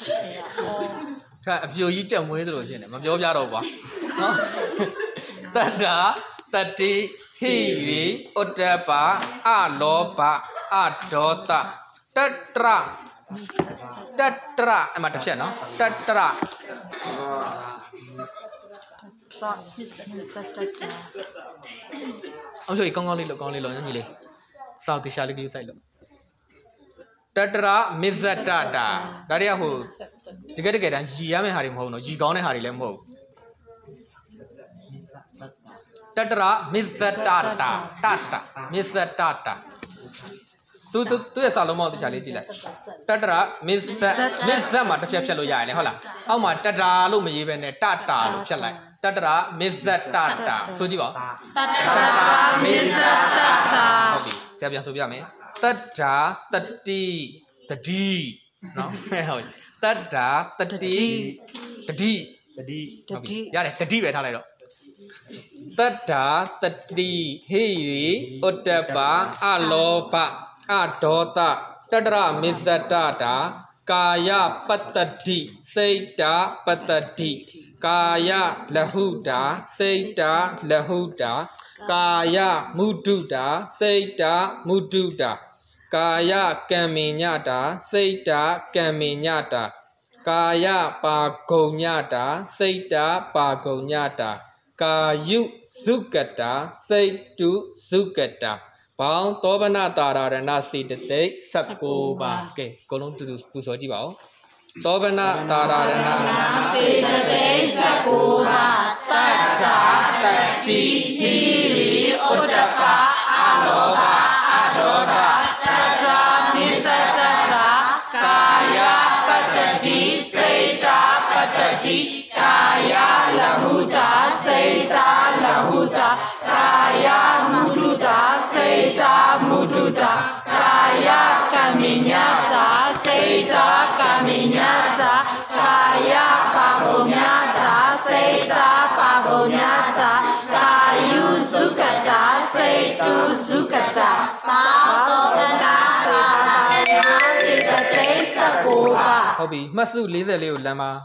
အပြိုကြီးကြက်မွေးသလိုဖြစ်နေမပြောပြတော့ကွာနော်တတ္တာတတိဟိရိဥတ္တပအလောဘအဒေါသတတ္တရအမှတစ်ချက်နော်တတ္တရအောင်ဆိုကောင်းလေးလို့ညီလေးစောက်တေရှာလေးကြည့်ဆိုင်လို့တတ္တရမစ္ဆတတာဒါတွေကဟိုတကယ်တမ်းရီရမယ့်ဟာတွေမဟုတ်ဘူးနော်ရီကောင်းတဲ့ဟာတွေလည်းမဟုတ်ဘူးတတ္တရမစ္ဆတတာမစ္ဆတတာသူရဲ့စာလုံးမောက်တခြားလေးကြည့်လိုက်တတ္တရမစ္ဆမှာတစ်ဖြတ်ဖြတ်လို့ရတယ်ဟုတ်လားအောက်မှာတတ္တာလို့မရေးဘဲနဲ့တတာလို့ဖြတ်လိုက်တတ္တရမစ္ဆတတာဆိုကြည့်ပါဦးတတ္တရမစ္ဆတတာဟုတ်ပြီဆရာပြန်ဆိုပြမယ်တတ္တာတတိတတိနော်ဟုတ်တတ္တာတတိဟုတ်ပြီရတယ်တတိပဲထားလိုက်တော့တတ္တာတတိဟိရိဥတ္တပအလောဘအဒေါသတတ္တရမစ္ဆတတာကာယပတ္တတိစိတ်တာပတ္တတိကာယလဟုတာစိတ်တာလဟုတာကာယမုဒုတာစိတ်တာမုဒုတာကာယကံမေညတာစိတ်တာကံမေညတာကာယပါဂုံညတာစိတ်တာပါဂုံညတာကာယုစုကတာစိတ်တုစုကတာဘောင်းသောဗနာတာရဏစေတသိက်19ပါကဲအကုန်လုံးတူပူစောကြည့်ပါဦးသောဗနာတာရဏစေတသိက်19ပါတတ္တာတတိဟိရိဥတ္တပအလောဘအဒေါသတတ္တာမစ္ဆတတာကာယပတ္တတိစိတ်တာပတ္တတိကာယလဟုတာစိတ်တာလဟုတာကာယမုဒုတာစိတ်တာမုဒုတာကာယကံမိညတာစိတ်တာကံမိညတာကာယပါပုညတာစိတ်တာပါပုညတာကာယုစုကတာစိတ်တုစုကတာပါသောဗနာသာရဏစေတသိက်19ပါဟုတ်ပြီမှတ်စု40လေးကိုလမ်းပါ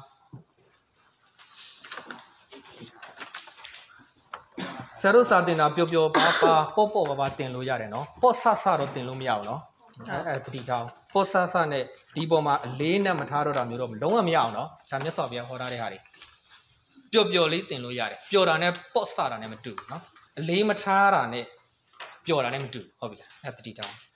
ဆရာတို့စာတင်တာပျော်ပျော်ပါပါပေါ့ပါတင်လို့ရတယ်နော်ပေါ့ဆဆတော့တင်လို့မရဘူးနော်အဲ့ပတိချောင်းပေါ့ဆဆနဲ့ဒီပေါ်မှာအလေးနဲ့မထားတော့တာမျိုးတော့လုံးဝမရအောင်နော်ဒါမျက်စော်ပြဟောထားတဲ့ဟာတွေပျော်ပျော်လေးတင်လို့ရတယ်ပျော်တာနဲ့ပေါ့ဆတာနဲ့မတူဘူးနော်အလေးမထားတာနဲ့ပျော်တာနဲ့မတူဟုတ်ပြီလားအဲ့တတိတောင်း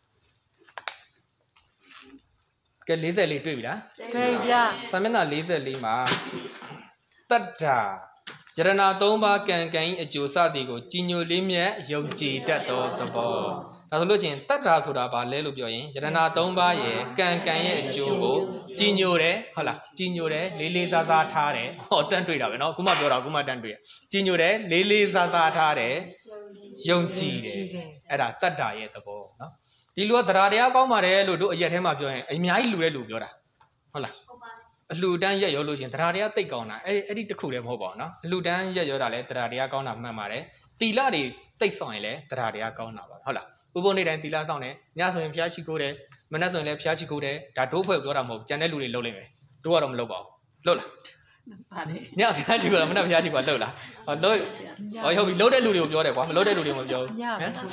ကဲ44တွေ့ပြီလားတွေ့ဗျစာမျက်နှာ44မှာတတ္တာယရဏ3ပါးကံကံ၏အကျိုးစသည်ကိုကြီးညိုလေးမြတ်ယုံကြည်တတ်သောသဘောဒါဆိုလို့ချင်းတတ္တာဆိုတာဘာလဲလို့ပြောရင်ယရဏ3ပါးရဲ့ကံကံရဲ့အကျိုးကိုကြီးညိုတယ်ဟုတ်လားကြီးညိုတယ်လေးလေးစားစားထားတယ်ဟောတန်းတွေ့တာပဲเนาะအခုမှပြောတာအခုမှတန်းတွေ့ရကြီးညိုတယ်လေးလေးစားစားထားတယ်ယုံကြည်တယ်အဲ့ဒါတတ္တာရဲ့သဘောเนาะဒီလူကတရားတရားကောင်းပါတယ်လို့တို့အရက်ထဲမှာပြောရင်အများကြီးလူတဲ့လူပြောတာဟုတ်လားအလှူဒန်းရက်ရောလို့ရှင်တရားတရားတိတ်ကောင်းတာအဲ့ဒီတစ်ခုလည်းမဟုတ်ပါဘူးเนาะအလှူဒန်းရက်ရောတာလည်းတရားတရားကောင်းတာမှန်ပါတယ်တီလတွေတိတ်ဆောင်ရင်လည်းတရားတရားကောင်းတာပါဟုတ်လားဥပုံနေ့တိုင်းတီလဆောင်တယ်ညဆိုရင်ဖျားရှိခိုးတယ်မနက်ဆိုရင်လည်းဖျားရှိခိုးတယ်ဒါဒိုးဖွဲ့ပြောတာမဟုတ်ကျန်တဲ့လူတွေလှုပ်လိုက်မယ်တို့ကတော့မလှုပ်ပါဘူးလှုပ်လားညဖျားရှိခိုးတာမနက်ဖျားရှိခိုးတာလှုပ်လားဟောလှုပ်ဟုတ်ပြီလှုပ်တဲ့လူတွေကိုပြောတယ်ကွာမလှုပ်တဲ့လူတွေမပြောဘူးဟမ်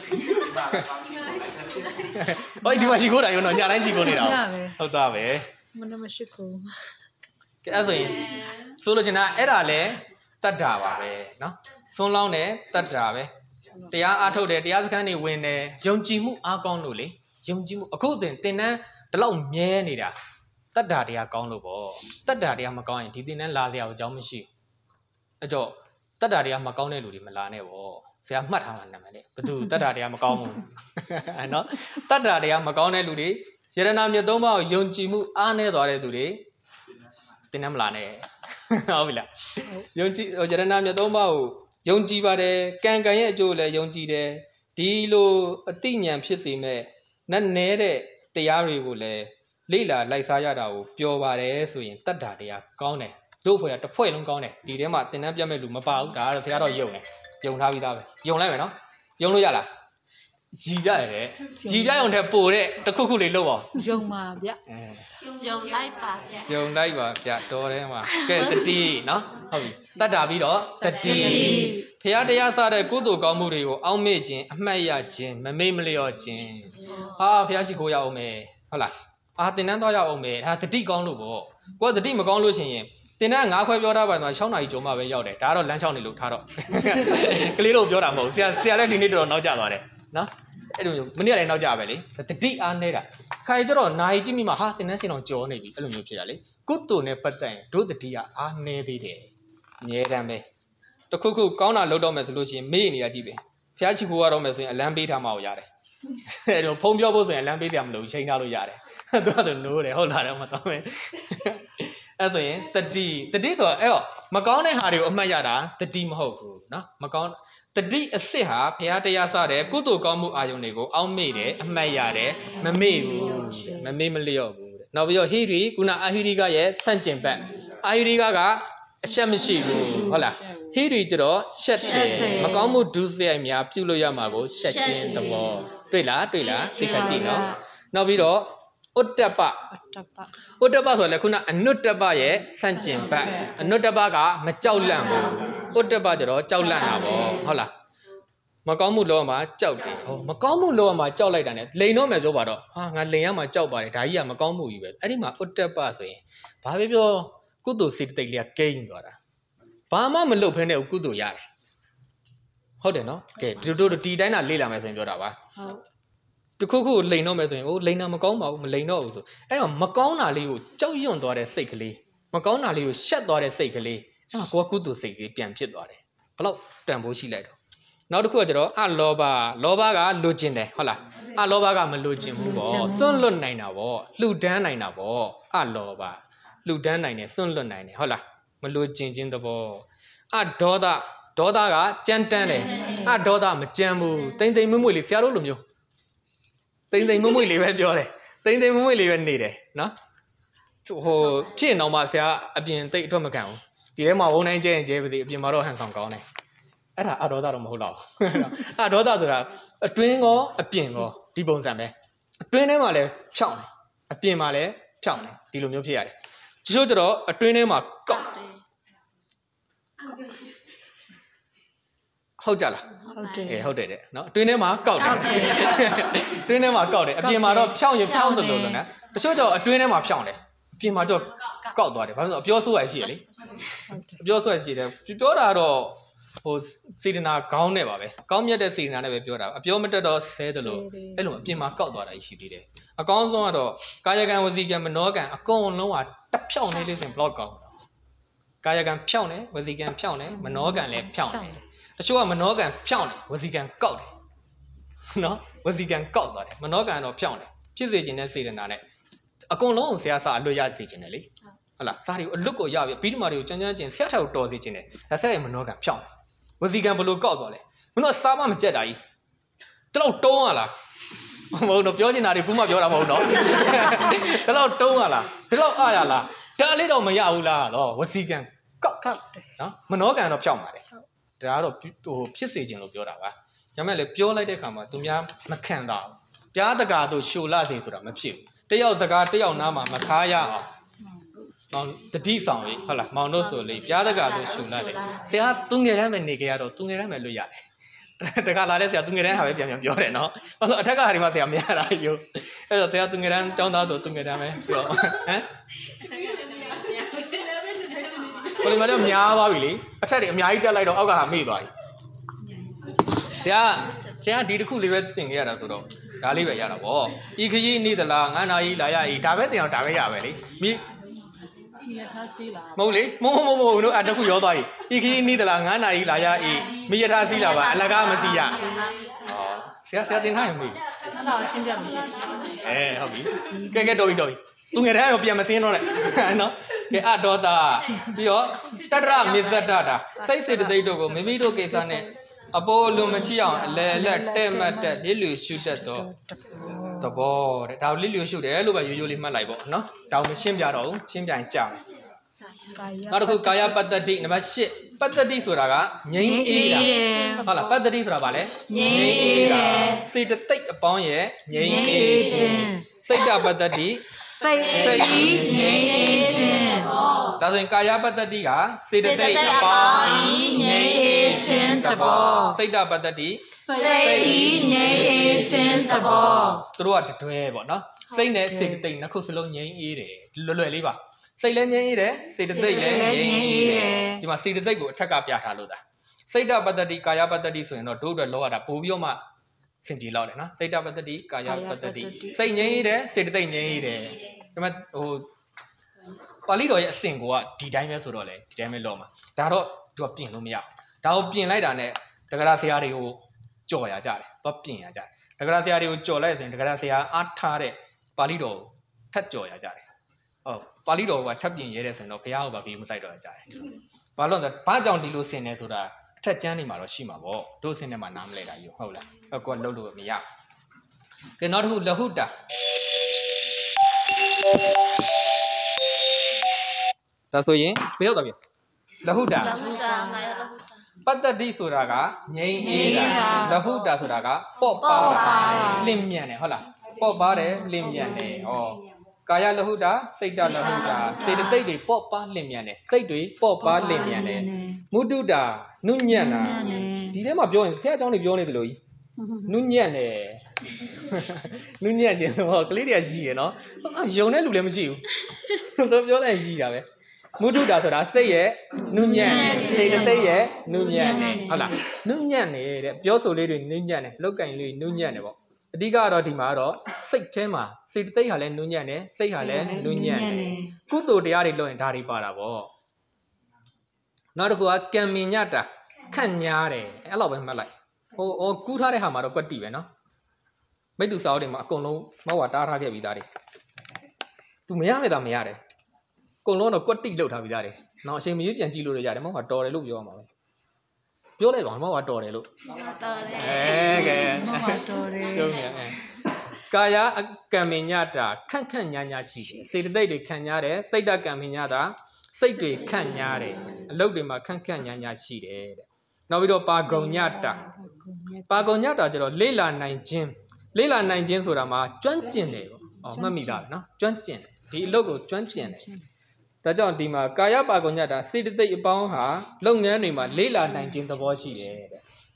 ဟောဒီမှာရှိခိုးတာရောတော့ညတိုင်းရှိခိုးနေတာဟုတ်သားပဲမနမရှိခိုးကဲအဲ့ဆိုရင်ဆိုလို့ချင်တာအဲ့ဒါလဲတတ္တာပါပဲเนาะစွန်းလောင်းတယ်တတ္တာပဲတရားအားထုတ်တယ်တရားစခန်းတွေဝင်တယ်ယုံကြည်မှုအားကောင်းလို့လေယုံကြည်မှုအခုတင်တန်းဒီလောက်မြဲနေတာတတ္တာတရားကောင်းလို့ပေါ့တတ္တာတရားမကောင်းရင်ဒီတင်တန်းလာစရာအကြောင်းမရှိအဲ့တော့တတ္တာတရားမကောင်းတဲ့လူတွေမလာနဲ့ပေါ့ဆရာမှတ်ထားမှနာမည်လေဘသူတတ္တာတရားမကောင်းဘူးเนาะတတ္တာတရားမကောင်းတဲ့လူတွေယရဏမြတ်သုံးပါးကိုယုံကြည်မှုအားနည်းသွားတဲ့သူတွေတင်တန်းမလာနဲ့ဟုတ်ပြီလားယုံကြည်ယရဏမြတ်သုံးပါးကိုယုံကြည်ပါတယ်ကံကံရဲ့အကျိုးလည်းယုံကြည်တယ်ဒီလိုအတိညာဏ်ဖြစ်စေမဲ့နတ်နဲတဲ့တရားတွေကိုလည်းလေ့လာလိုက်စားရတာကိုပျော်ပါတယ်ဆိုရင်တတ္တာတရားကောင်းတယ်တို့ဖွဲ့ကတစ်ဖွဲ့လုံးကောင်းတယ်ဒီထဲမှာတင်တန်းပြတ်မဲ့လူမပါဘူးဒါကတော့ဆရာတော့ယုံတယ်ယုံထားပြီးသားပဲယုံလိုက်မယ်နော်ယုံလို့ရလားရည်ပြရတယ်ရည်ပြရုံနဲ့ပို့တဲ့တစ်ခုခုလေးလုပ်အောင်ယုံပါဗျယုံလိုက်ပါဗျယုံလိုက်ပါဗျတော်ထဲမှာကဲတတိနော်ဟုတ်ပြီတတ်တာပြီးတော့တတိဖရာတရားစတဲ့ကုသိုလ်ကောင်းမှုတွေကိုအောက်မေ့ခြင်းအမှတ်ရခြင်းမမေ့မလျော့ခြင်းဟာဖရာရှိခိုးရအောင်မယ်ဟုတ်လားအာတင်တန်းသွားရအောင်မယ်ဒါတတိကောင်းလို့ပေါ့ကိုကတတိမကောင်းလို့ရှိရင်တင်တန်း9ခွဲပြောတာပါဆို6နာရီကျော်မှပဲရောက်တယ်ဒါကတော့လမ်းလျှောက်နေလို့ထားတော့ကလေးတို့ပြောတာမဟုတ်ဆရာလည်းဒီနေ့တော်နောက်ကျသွားတယ်နော်အဲ့လိုမျိုးမနေ့ကလည်းနောက်ကြပဲလေတတိအားနေတာခါရကျတော့နိုင်ကြည့်မိမှာဟာတင်တန်းစင်အောင်ကြော်နေပြီအဲ့လိုမျိုးဖြစ်တာလေကုသိုလ်နဲ့ပတ်သက်ရင်တို့တတိကအားနေသေးတယ်အမြဲတမ်းပဲတခုခုကောင်းတာလုပ်တော့မယ်ဆိုလို့ရှိရင်မေ့နေရကြည့်ပဲဖျားချီခိုးရတော့မယ်ဆိုရင်အလံပေးထားမှကိုရတယ်အဲ့တော့ဖုံပြောဖို့ဆိုရင်အလံပေးတယ်မလို့ချိန်ထားလို့ရတယ်သူကတော့နိုးတယ်ဟုတ်လားတော့မတော်မယ်အဲ့ဆိုရင်တတိဆိုတော့အဲ့တော့မကောင်းတဲ့ဟာတွေကိုအမှတ်ရတာတတိမဟုတ်ဘူးเนาะမကောင်းတတိအစစ်ဟာဘုရားတရားစတဲ့ကုသိုလ်ကောင်းမှုအာယုန်တွေကိုအောက်မေ့တယ်အမှတ်ရတယ်မမေ့ဘူးမမေ့မလျော့ဘူးတဲ့နောက်ပြီးတော့ဟိရိကုဏအာဟိရိကရဲ့ဆန့်ကျင်ဘက်အာဟိရိကအရှက်မရှိဘူးဟုတ်လားဟိရိကျတော့ရှက်တယ်မကောင်းမှုဒုစရိုက်များပြုလို့ရမှာကိုရှက်ခြင်းသဘောတွေ့လားသိချာကြည့်နော်နောက်ပြီးတော့ဥတ္တပဆိုလည်းခုနအနုတ္တပရဲ့ဆန့်ကျင်ဘက်အနုတ္တပကမကြောက်လန့်ဘူးဥတ္တပကျတော့ကြောက်လန့်တာပေါ့ဟုတ်လားမကောင်းမှုလောမှာကြောက်တယ်ဟောမကောင်းမှုလောမှာကြောက်လိုက်တာ ਨੇ လိန်တော့မယ်ပြောပါတော့ဟာငါလိန်ရမှာကြောက်ပါတယ်ဒါကြီးကမကောင်းမှုကြီးပဲအဲ့ဒီမှာဥတ္တပဆိုရင်ဘာပဲပြောကုသိုလ်စေတသိက်လေးကကိန်းသွားတာဘာမှမလုပ်ဖ ೇನೆ ကုသိုလ်ရတယ်ဟုတ်တယ်နော်ကဲတို့ဒီတိုင်းတာလေ့လာမယ်ဆိုရင်ပြောတာပါဟုတ်တခုခုလိန်တော့မယ်ဆိုရင်ဟိုလိန်တာမကောင်းပါဘူးမလိန်တော့ဘူးဆိုအဲ့တော့မကောင်းတာလေးကိုကြောက်ရွံ့သွားတဲ့စိတ်ကလေးမကောင်းတာလေးကိုရှက်သွားတဲ့စိတ်ကလေးအဲ့ကိုကကုသိုလ်စိတ်ကလေးပြန်ဖြစ်သွားတယ်ဘလောက်တန်ဖိုးရှိလိုက်တော့နောက်တစ်ခုကကျတော့အလောဘကလိုချင်တယ်ဟုတ်လားအလောဘကမလိုချင်ဘူးပေါ့စွန့်လွတ်နိုင်တာပေါ့လှူဒန်းနိုင်တာပေါ့အလောဘလှူဒန်းနိုင်တယ်စွန့်လွတ်နိုင်တယ်ဟုတ်လားမလိုချင်ခြင်းသဘောအဒေါသကကြမ်းတမ်းတယ်အဒေါသမကြမ်းဘူးတိမ်တိမ်မွေ့မွေ့လေးဆရာတို့လိုမျိုးတိမ်တိမ်မွေ့မွေ့လေးပဲပြောတယ်တိမ်တိမ်မွေ့မွေ့လေးပဲနေတယ်နော်ဟိုဖြစ်အောင်မှဆရာအပြင်တိတ်အထွက်မကန်ဘူးဒီထဲမှာဝုန်းတိုင်းကျဲရင်ကျဲပါသေးအပြင်မှာတော့ဟန်ဆောင်ကောင်းတယ်အဲ့ဒါအဒေါသတော့မဟုတ်တော့အဒေါသဆိုတာအတွင်းကောအပြင်ကောဒီပုံစံပဲအတွင်းထဲမှာလည်းဖြောင်းတယ်အပြင်မှာလည်းဖြောင်းတယ်ဒီလိုမျိုးဖြစ်ရတယ်တချို့ကျတော့အတွင်းထဲမှာကောက်တယ်ဟုတ်ကြလားဟုတ်တယ်ဟုတ်တယ်တဲ့နော်အတွင်းထဲမှာကောက်တယ်အတွင်းထဲမှာကောက်တယ်အပြင်မှာတော့ဖြောင်းရင်ဖြောင်းတယ်လို့နော်တချို့ကျတော့အတွင်းထဲမှာဖြောင်းတယ်ပြင်မှာတော့ကောက်သွားတယ်ဘာလို့ပြောဆိုရရှိရလေပြောဆိုရရှိတယ်ပြောတာတော့ဟိုစေတနာခေါင်းနဲ့ပါပဲကောင်းမြတ်တဲ့စေတနာနဲ့ပဲပြောတာအပြောမတက်တော့ဆဲတယ်လို့အဲ့လိုအပြင်မှာကောက်သွားတာရှိသေးတယ်အကောင်းဆုံးကတော့ကာယကံဝစီကံမနောကံအကုန်လုံးကတက်ဖြောင်းနေလို့ဆိုရင် block ကောက်တာကာယကံဖြောင်းတယ်ဝစီကံဖြောင်းတယ်မနောကံလည်းဖြောင်းတယ်တချို့ကမနောကံဖြောင်းတယ်ဝစီကံကောက်တယ်နော်ဝစီကံကောက်သွားတယ်မနောကံတော့ဖြောင်းတယ်ဖြစ်စေခြင်းနဲ့စေတနာနဲ့အကုန်လုံးဆရာစာအလွတ်ရစေခြင်းနဲ့လေဟုတ်လားစာတွေကိုအလွတ်ကိုရပြီပြီးဒီမှာတွေကိုကြမ်းကြမ်းချင်းဆရာထက်ကိုတော်စေခြင်းနဲ့ဒါဆက်ရဲ့မနောကံဖြောင်းဝစီကံဘလို့ကောက်သွားလဲမင်းတို့စားမမကြက်တာကြီးတလောက်တုံးရလားမဟုတ်တော့ပြောချင်တာတွေခုမှပြောတာမဟုတ်တော့တလောက်တုံးရလားတလောက်အားရလားဒါလေးတော့မရဘူးလားတော့ဝစီကံကောက်တယ်နော်မနောကံတော့ဖြောင်းပါတယ်ဒါကတော့ဟိုဖြစ်စေခြင်းလို့ပြောတာပါဒါမဲ့လေပြောလိုက်တဲ့ခါမှာသူများမခံတာပြားတကာတို့ရှိုလာစေဆိုတာမဖြစ်ဘူးတယောက်စကားတယောက်နားမှာမခါရအောင်မောင်တတိဆောင်လေးဟုတ်လားမောင်တို့ဆိုလေပြားတကာတို့ရှိုလာတယ်ဆရာသူငယ်တန်းပဲနေကြရတော့သူငယ်တန်းပဲလွတ်ရတယ်တခါလာတဲ့ဆရာသူငယ်တန်းဟာပဲပြန်ပြောတယ်နော်ဘာလို့အထက်ကဟာဒီမှာဆရာမရတာယူအဲ့တော့ဆရာသူငယ်တန်းចောင်းသားဆိုသူငယ်တန်းပဲပြောဟမ်ဘယ်လိုမှတော့များသွားပြီလေအထက်တွေအများကြီးတက်လိုက်တော့အောက်ကဟာမေ့သွားပြီဆရာဒီတစ်ခုလေးပဲသင်ခဲ့ရတာဆိုတော့ဒါလေးပဲရတာဗောဤခရီးနေသလား9နာရီလာရဤဒါပဲသင်အောင်ဒါပဲရပဲလေမိမဟုတ်လေမဟုတ်တို့အတခုရောသွားပြီဤခရီးနေသလား9နာရီလာရဤမိရထားစီးလာပါအလကားမစီရဟောဆရာသင်ထားရင်မေ့အဲ့ဒါရှင်းပြမယ်ဟုတ်ပြီကဲတော်ပြီသူငယ်တန်းတော့ပြန်မစင်းတော့နဲ့နော်ကဲအဒေါတာပြီးတော့တတရမစ္စတတာစိတ်စေတသိက်တို့ကိုမိမိတို့ကိစ္စနဲ့အပေါ်အလွန်မချီအောင်အလဲအလက်တဲ့မှတ်တဲ့လစ်လျူရှုတတ်တော့သဘောတဲ့ဒါကိုလစ်လျူရှုတယ်လို့ပဲရိုးရိုးလေးမှတ်လိုက်ပေါ့နော်ဒါကိုမရှင်းပြတော့ဘူးရှင်းပြရင်ကြာတယ်နောက်တစ်ခုကာယပတ္တတိနံပါတ်8ပတ္တတိဆိုတာကငြိမ်းအေးတာဟုတ်လားပတ္တတိဆိုတာဗာလဲငြိမ်းအေးတာစေတသိက်အပေါင်းရဲ့ငြိမ်းအေးခြင်းစိတ်တပတ္တတိစိတ်ငြိမ်းအေးခြင်းဒါဆိုရင်ကာယပတ္တတိကစေတသိက်အပေါင်းငြိမ်းအေးခြင်းတဘောစိတ်တပတ္တတိစိတ်ငြိမ်းအေးခြင်းတဘောသူတို့ကတွဲပေါ့နော်စိတ်နဲ့စေတသိက်နှစ်ခုစလုံးငြိမ်းအေးတယ်လွယ်လေးပါစိတ်လည်းငြိမ်းအေးတယ်စေတသိက်လည်းငြိမ်းအေးတယ်ဒီမှာစေတသိက်ကိုအထက်ကပြထားလို့ဒါစိတ်တပတ္တတိကာယပတ္တတိဆိုရင်တော့တို့အတွက်လောရတာပို့ပြီးတော့မှစင်ပြေလောက်တယ်နော်စိတ်တပတ္တတိကာယပတ္တတိစိတ်ငြိမ်းအေးတယ်စေတသိက်ငြိမ်းအေးတယ်ဒါပေမဲ့ဟိုပါဠိတော်ရဲ့အစဉ်ကဒီတိုင်းပဲဆိုတော့လေဒီတိုင်းပဲလောမှာဒါတော့သူကပြင်လို့မရဘူးဒါကိုပြင်လိုက်တာနဲ့တက္ကရာဆရာတွေကိုကြော်ရကြတယ်သူကပြင်ရကြတယ်တက္ကရာဆရာတွေကိုကြော်လိုက်ဆိုရင်တက္ကရာဆရာအားထားတဲ့ပါဠိတော်ကိုထပ်ကြော်ရကြတယ်ဟုတ်ပါဠိတော်ကထပ်ပြင်ရဲတယ်ဆိုရင်တော့ဘုရားကဘာပြီးမဆိုင်တော့ကြတယ်ဘာလို့လဲဆိုတော့ဘာကြောင့်ဒီလိုဆင်နေဆိုတာအထက်ကျမ်းနေမှာတော့ရှိမှာပေါ့တို့ဆင်နေမှာနားမလဲတာယူဟုတ်လားကိုကလှုပ်လို့မရကဲနောက်တစ်ခုလဟုတာဒါဆိုရင်ဘယ်ရောက်သွားပြီလဟုတာပတ္တတိဆိုတာကငြိမ်းအေးတာလဟုတာဆိုတာကပေါ့ပါတာလင်းမြန်တယ်ဟုတ်လားပေါ့ပါတယ်လင်းမြန်တယ်ဟောကာယလဟုတာစိတ်တလဟုတာစေတသိက်တွေပေါ့ပါလင်းမြန်တယ်စိတ်တွေပေါ့ပါလင်းမြန်တယ်မုဒ္ဒတာနုညံ့တာဒီထဲမှာပြောရင်ဆရာအကြောင်းတွေပြောနေသလိုကြီးနုညံ့တယ်နုညံ့ခြင်းတော့ကလေးတွေကရှိရနော်ယုံတဲ့လူလည်းမရှိဘူးသူပြောလိုက်ရှိတာပဲမုဒ္ဒတာဆိုတာစိတ်ရဲ့နုညံ့စေတသိက်ရဲ့နုညံ့တယ်ဟုတ်လားနုညံ့နေတဲ့ပြောဆိုလေးတွေနုညံ့တယ်လောက်ကင်လေးနုညံ့တယ်ပေါ့အဓိကတော့ဒီမှာတော့စိတ်ထဲမှာစေတသိက်ဟာလည်းနုညံ့တယ်စိတ်ဟာလည်းနုညံ့တယ်ကုသိုလ်တရားတွေလုပ်ရင်ဒါတွေပါတာပေါ့နောက်တစ်ခုကကံမြင်ညတာခန့်ညားတယ်အဲ့လိုပဲမှတ်လိုက်ဟိုကူးထားတဲ့ဟာမှာတော့ကွက်တီပဲနော်မိတ္တူစာအုပ်တွေမှာအကုန်လုံးမောက်ဝါတားထားခဲ့ပြီးသားတွေသူမရမဲ့တာမရတယ်အကုန်လုံးတော့ကွက်တီလောက်ထားပြီးသားတွေနောက်အချိန်မရွေးပြန်ကြည့်လို့ရတယ်မောက်ဝါတော်တယ်လို့ပြောရမှာပဲပြောလိုက်ပါမောက်ဝါတော်တယ်လို့တော်တယ်ကဲမောက်ဝါတော်တယ်ရှုံးနေကာယကံမြင်ညတာခန့်ညာညာရှိတယ်စေတသိက်တွေခန့်ညာတယ်စိတ်တကံမြင်ညတာစိတ်တွေခန့်ညာတယ်အလုပ်တွေမှာခန့်ညာညာရှိတယ်တဲ့နောက်ပြီးတော့ပါဂုံညတာကျတော့လေ့လာနိုင်ခြင်းဆိုတာမှာကျွမ်းကျင်တယ်ပေါ့မှတ်မိတာပဲနော်ကျွမ်းကျင်တယ်ဒီအလုပ်ကိုကျွမ်းကျင်တယ်ဒါကြောင့်ဒီမှာကာယပါဂုံညတာစေတသိက်အပေါင်းဟာလုပ်ငန်းတွေမှာလေ့လာနိုင်ခြင်းသဘောရှိတယ်တဲ့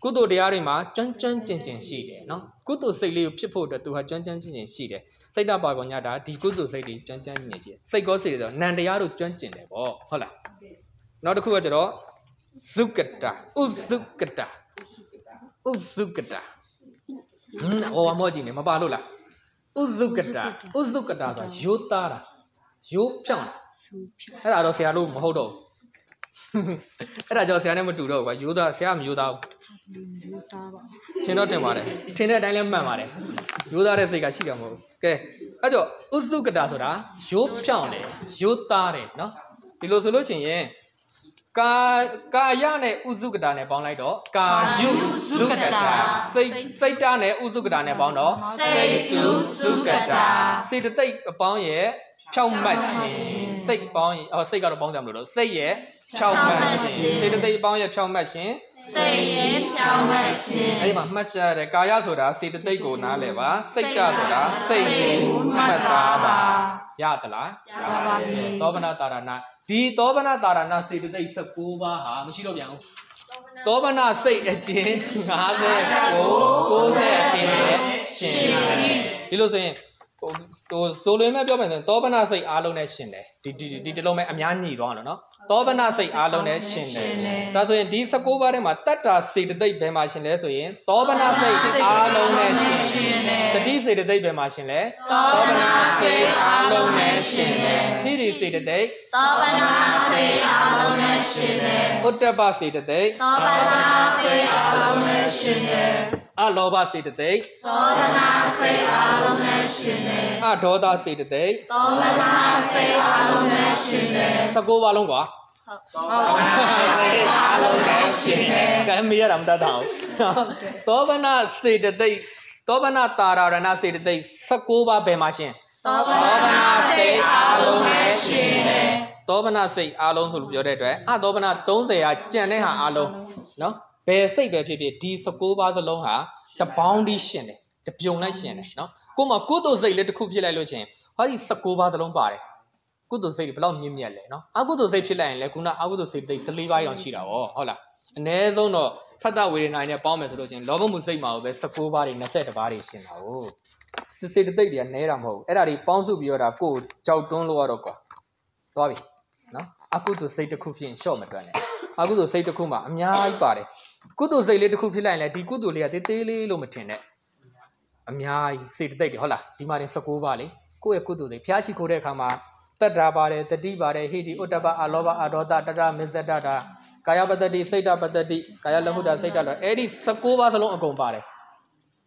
ကုသိုလ်တရားတွေမှာကျွမ်းကျွမ်းကျင်ကျင်ရှိတယ်နော်ကုသိုလ်စိတ်လေးကိုဖြစ်ဖို့အတွက်သူဟာကျွမ်းကျွမ်းကျင်ကျင်ရှိတယ်စိတ်တပါကောင်ညတာဒီကုသိုလ်စိတ်တွေကျွမ်းကျွမ်းကျင်ကျင်ရှိတယ်စိတ်ကောစိတ်တွေဆိုနံတရားတို့ကျွမ်းကျင်တယ်ပေါ့ဟုတ်လားနောက်တစ်ခုကကျတော့ဇုကတာဥဇုကတာဟိုမောကြည့်နေမပါလို့လားဥဇုကတာဆိုတာရိုးသားတာရိုးဖြောင်းတာအဲ့ဒါတော့ဆရာတို့မဟုတ်တော့အဲ့ဒါကြောင့်ဆရာနဲ့မတူတော့ဘူးကွာရိုးသားဆရာမရိုးသားဘူးထင်တော့တင်ပါတယ်ထင်တဲ့အတိုင်းလည်းမှန်ပါတယ်ရိုးသားတဲ့စိတ်ကရှိတယ်မဟုတ်ဘူးကဲအဲ့တော့ဥဇုကတာဆိုတာရိုးဖြောင်းတယ်ရိုးသားတယ်နော်ဒီလိုဆိုလို့ရှိရင်ကာယနဲ့ဥဇုကတာနဲ့ပေါင်းလိုက်တော့ကာယုဇုကတာစိတ်တနဲ့ဥဇုကတာနဲ့ပေါင်းတော့စိတ်တုဇုကတာစိတ်တသိက်အပေါင်းရဲ့ဖြောက်မှတ်ရှင်စိတ်ပေါင်းစိတ်ကတော့ပေါင်းကြမလို့တော့စိတ်ရဲ့ဖြောက်မှတ်ရှင်စိတ်တသိက်အပေါင်းရဲ့ဖြောက်မှတ်ရှင်စိတ်ရဲ့ဖြောက်မှတ်ရှင်အဲ့ဒီမှာမှတ်ရတဲ့ကာယဆိုတာစိတ်တသိက်ကိုနားလဲပါစိတ်ကဆိုတာစိတ်ကိုမှတ်သားပါရသလားရပါပြီသောဗနာတာရဏဒီသောဗနာတာရဏစေတသိက်19ပါးဟာမရှိတော့ပြန်ဘူးသောဗနာစိတ်အကျဉ်59 90အပြင်နဲ့ရှင်တယ်ဒီလိုဆိုရင်ဆိုလွင်မဲ့ပြောမယ်ဆိုရင်သောဗနာစိတ်အားလုံးနဲ့ရှင်တယ်ဒီတလုံးမဲ့အများညီသွားတော့နော်သောဗနာစိတ်အားလုံးနဲ့ရှင်တယ်ဒါဆိုရင်ဒီ19ပါးထဲမှာတတ္တာစေတသိက်ဘယ်မှာရှင်လဲဆိုရင်သောဗနာစိတ်အားလုံးနဲ့ရှင်တယ်တတိစေတသိက်ဘယ်မှာရှင်လဲသောဗနာစိတ်အားလုံးနဲ့ရှင်တယ်ဟိရိစေတသိက်သောဗနာစိတ်အားလုံးနဲ့ရှင်တယ်ဥတ္တပစေတသိက်သောဗနာစိတ်အားလုံးနဲ့ရှင်တယ်အလောဘစေတသိက်သောဗနာစိတ်အားလုံးနဲ့ရှင်တယ်အဒေါသစေတသိက်သောဗနာစိတ်အားလုံးနဲ့ရှင်တယ် 19ပါးလုံးကွာသောဗနာစိတ်အားလုံးနဲ့ရှင်တယ်ကဲမေးရတာမတတ်တော့သောဗနာစေတသိက်သောဗနာတာရဏစေတသိက်19ပါးဘယ်မှာရှင်သောဗနာစိတ်အားလုံးနဲ့ရှင်တယ်သောဗနာစိတ်အားလုံးဆိုလို့ပြောတဲ့အတွက်အသောဗနာ30ရာကြံတဲ့ဟာအားလုံးနော်ဘယ်စိတ်ပဲဖြစ်ဖြစ်ဒီ19ပါးစလုံးဟာတပေါင်းပြီးရှင်တယ်တပြုံလိုက်ရှင်တယ်နော်ကိုမကုသိုလ်စိတ်လေးတစ်ခုဖြစ်လိုက်လို့ချင်းဟောဒီ19ပါးစလုံးပါတယ်ကုသိုလ်စိတ်ဘယ်လောက်မြင့်မြတ်လဲနော်အကုသိုလ်စိတ်ဖြစ်လိုက်ရင်လည်းခုနအကုသိုလ်စိတ်14ပါးတောင်ရှိတာဗောဟုတ်လားအ ਨੇ ဆုံးတော့ဖတ်တဝေဒနာနဲ့ပေါင်းမယ်ဆိုလို့ချင်းလောဘမှုစိတ်မှာပဲ19ပါးတွေ21ပါးတွေရှင်တာဟုတ်စိတ်တိတ်တွေကနဲတာမဟုတ်ဘူးအဲ့ဒါတွေပေါင်းစုပြီးတော့ဒါကိုယ်ကြောက်တွန်းလို့ရတော့ကွာသွားပြီနော်အကုသိုလ်စိတ်တစ်ခုဖြစ်ရင်ရှော့မတွန်းနဲ့အကုသိုလ်စိတ်တစ်ခုမှာအများကြီးပါတယ်ကုသိုလ်စိတ်လေးတစ်ခုဖြစ်လိုက်ရင်လည်းဒီကုသိုလ်လေးကတေးသေးလေးလို့မထင်နဲ့အများကြီးစိတ်တိတ်တွေဟုတ်လားဒီမှာတင်19ပါးလေကိုယ့်ရဲ့ကုသိုလ်တွေဖျားချီခိုးတဲ့အခါမှာတတ္တာပါတယ်တတိပါတယ်ဟိတိဥတ္တပအလောဘအဒေါသတတမစ္ဆတတာကာယပတ္တိစိတ်တပတ္တိကာယလဟုတစိတ်တတော့အဲ့ဒီ19ပါးစလုံးအကုန်ပါတယ်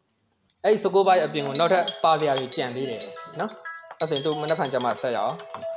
အဲ့ဒီ19ပါးရဲ့အပြင်ကိုနောက်ထပ်ပါစရာတွေကြံသေးတယ်နော်အဲ့ဆိုရင်တို့မနေ့ဖန်ကြမှာဆက်ရအောင်